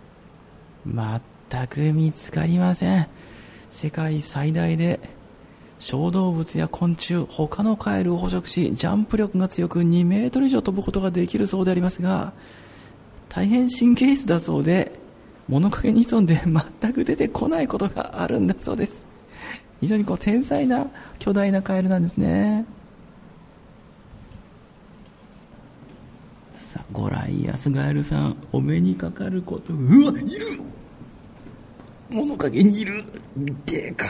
全く見つかりません。世界最大で小動物や昆虫、他のカエルを捕食し、ジャンプ力が強くにメートル以上飛ぶことができるそうでありますが、大変神経質だそうで、物陰に潜んで全く出てこないことがあるんだそうです。非常にこう天才な巨大なカエルなんですね。さあ、ゴライアスガエルさん、お目にかかること、うわ、いる、物陰にいる、でか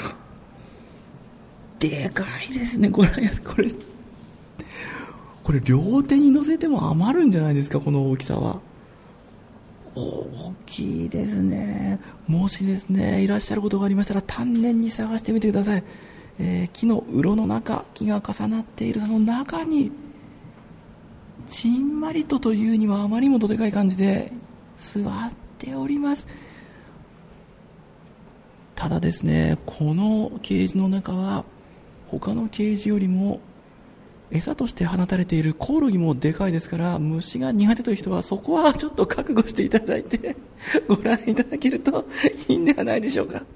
でかいですね、ゴライアス。これこれ両手に乗せても余るんじゃないですか、この大きさは。 大きいですね。もしですねいらっしゃることがありましたら丹念に探してみてください。えー、木の洞の中、木が重なっているその中にちんまりとというにはあまりにもどでかい感じで座っております。ただですね、このケージの中は他のケージよりも餌として放たれているコオロギもでかいですから、虫が苦手という人はそこはちょっと覚悟していただいてご覧いただけるといいんではないでしょうか。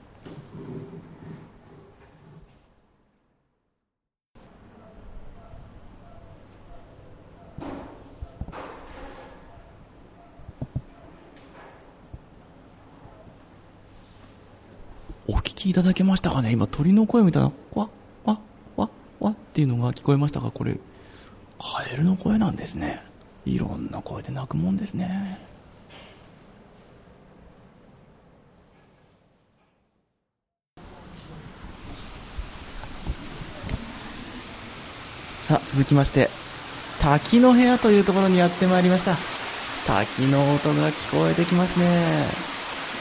お聞きいただけましたかね。今鳥の声みたいなわわわわっていうのが聞こえましたが、これカエルの声なんですね。いろんな声で鳴くもんですね。さあ続きまして滝の部屋というところにやってまいりました。滝の音が聞こえてきますね。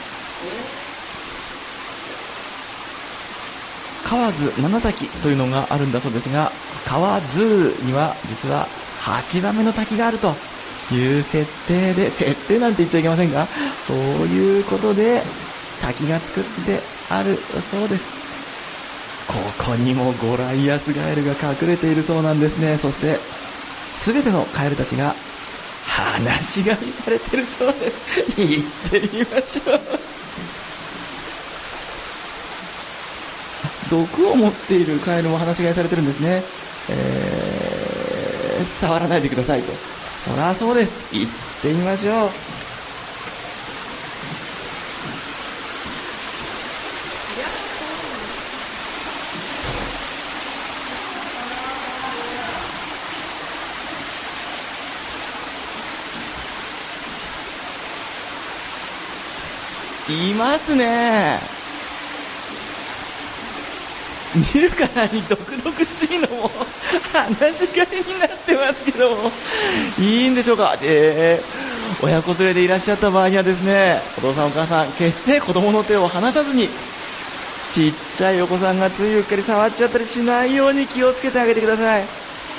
河津七滝というのがあるんだそうですが、河津には実ははちばんめの滝があるという設定で、設定なんて言っちゃいけませんが、そういうことで滝が作ってあるそうです。ここにもゴライアスガエルが隠れているそうなんですね。そして全てのカエルたちが放し飼いされているそうです。行ってみましょう。毒を持っているカエルも放し飼いされてるんですね。えー、触らないでくださいと。そりゃそうです。行ってみましょう。いますね。見るからに毒々しいのも放し飼いになってますけども、いいんでしょうか。えー、親子連れでいらっしゃった場合にはですね、お父さんお母さん決して子供の手を離さずに、ちっちゃいお子さんがついうっかり触っちゃったりしないように気をつけてあげてください。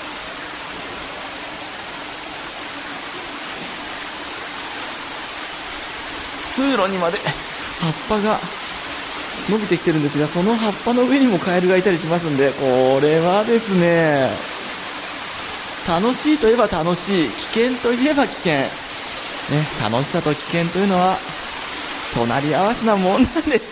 通路にまで葉っぱが伸びてきてるんですが、その葉っぱの上にもカエルがいたりしますんで、これはですね、楽しいといえば楽しい、危険といえば危険、ね、楽しさと危険というのは隣り合わせなもんなんです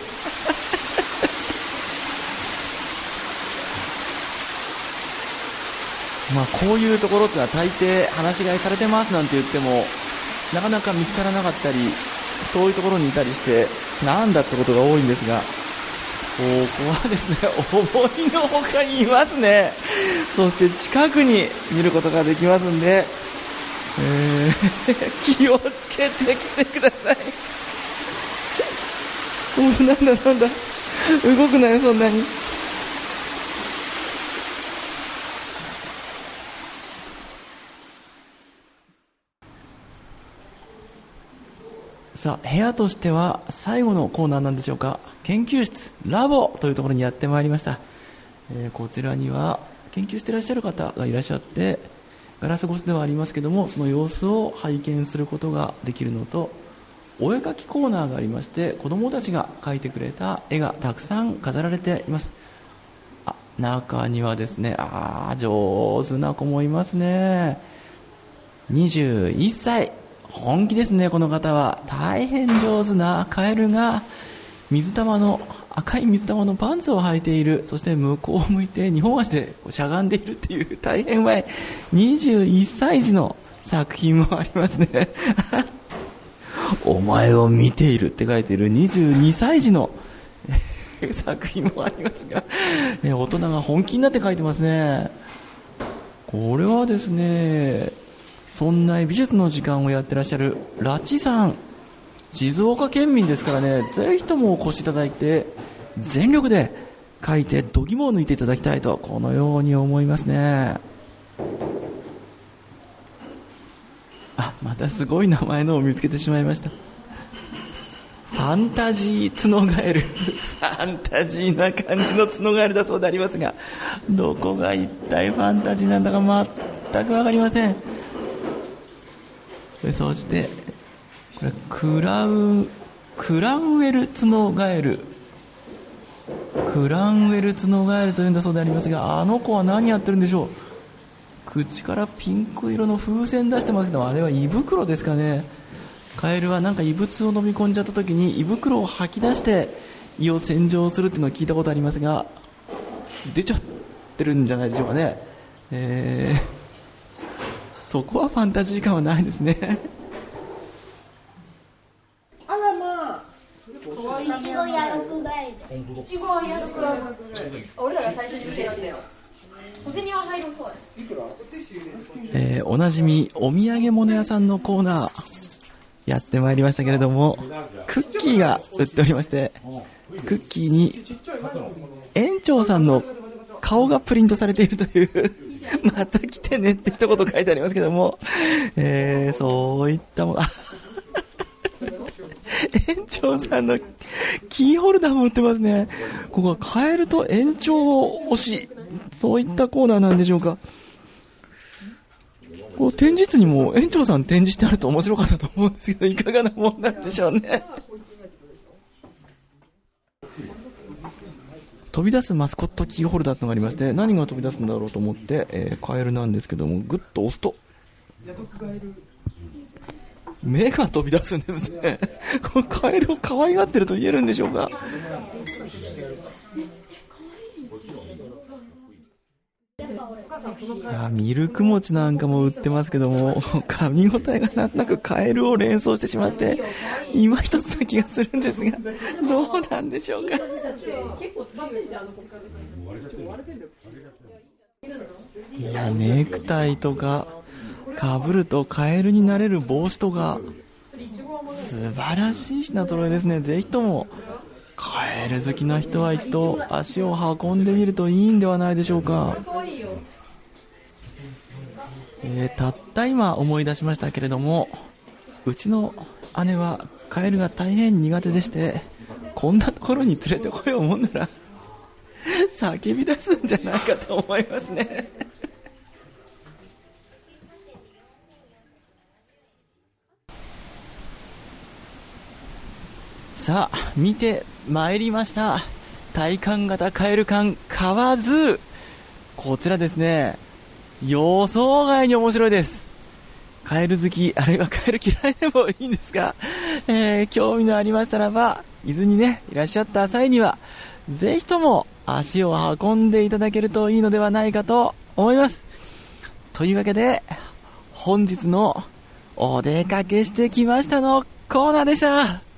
まあこういうところってのは大抵放し飼いされてますなんて言ってもなかなか見つからなかったり、遠いところにいたりしてなんだってことが多いんですが、ここはですね、思いのほかにいますね。そして近くに見ることができますんで、えー、気をつけてきてください。お、なんだなんだ、動くなよそんなに。さあ部屋としては最後のコーナーなんでしょうか。研究室ラボというところにやってまいりました。えー、こちらには研究していらっしゃる方がいらっしゃって、ガラス越しではありますけども、その様子を拝見することができるのと、お絵描きコーナーがありまして、子どもたちが描いてくれた絵がたくさん飾られています。あ、中にはですね、あー上手な子もいますね。にじゅういっさい、本気ですね。この方は大変上手なカエルが水玉の赤い水玉のパンツを履いている。そして向こうを向いてにほん足でしゃがんでいるっていう大変前にじゅういっさい児の作品もありますねお前を見ているって書いているにじゅうにさい児の作品もありますが、大人が本気になって書いてますね。これはですね、そんな美術の時間をやってらっしゃるラチさん、静岡県民ですからね、ぜひともお越しいただいて全力で描いて度肝を抜いていただきたいと、このように思いますね。 あ、またすごい名前のを見つけてしまいました。ファンタジーツノガエル。ファンタジーな感じのツノガエルだそうでありますが、どこが一体ファンタジーなんだか全くわかりません。そしてこれクラウクランウェルツノガエル、クランウェルツノガエルというんだそうでありますが、あの子は何やってるんでしょう。口からピンク色の風船出してますけど、あれは胃袋ですかね。カエルはなんか異物を飲み込んじゃった時に胃袋を吐き出して胃を洗浄するっていうのを聞いたことありますが、出ちゃってるんじゃないでしょうかね。えー、そこはファンタジー感はないですね。 あらまあ、 いちごやろくガエル。いちごはやろくガエル。俺らが最初に見たやつだよ。小銭は入るそうだ。 えー、おなじみお土産物屋さんのコーナーやってまいりましたけれども、クッキーが売っておりまして、クッキーに園長さんの顔がプリントされているというまた来てねって一言書いてありますけども、えー、そういったもの園長さんのキーホルダーも売ってますね。ここはカエルと園長推し、そういったコーナーなんでしょうか。こう展示室にも園長さん展示してあると面白かったと思うんですけど、いかがなもんなんでしょうね。飛び出すマスコットキーホルダーというのがありまして、何が飛び出すんだろうと思って、えー、カエルなんですけども、グッと押すと目が飛び出すんですね。このカエルを可愛がってると言えるんでしょうか。あ、ミルク餅なんかも売ってますけども、噛み応えがなんとなくカエルを連想してしまって今一つな気がするんですが、どうなんでしょうか。いや、ネクタイとかかぶるとカエルになれる帽子とか素晴らしい品揃えですね。ぜひともカエル好きな人は一度足を運んでみるといいんではないでしょうか。えー、たった今思い出しましたけれども、うちの姉はカエルが大変苦手でして、こんなところに連れてこようもんなら叫び出すんじゃないかと思いますね。さあ、見てまいりました。体感型カエル館カワズー。こちらですね、予想外に面白いです。カエル好き、あるいはカエル嫌いでもいいんですが、えー、興味のありましたらば、伊豆にね、いらっしゃった際にはぜひとも足を運んでいただけるといいのではないかと思います。というわけで、本日のお出かけしてきましたのコーナーでした。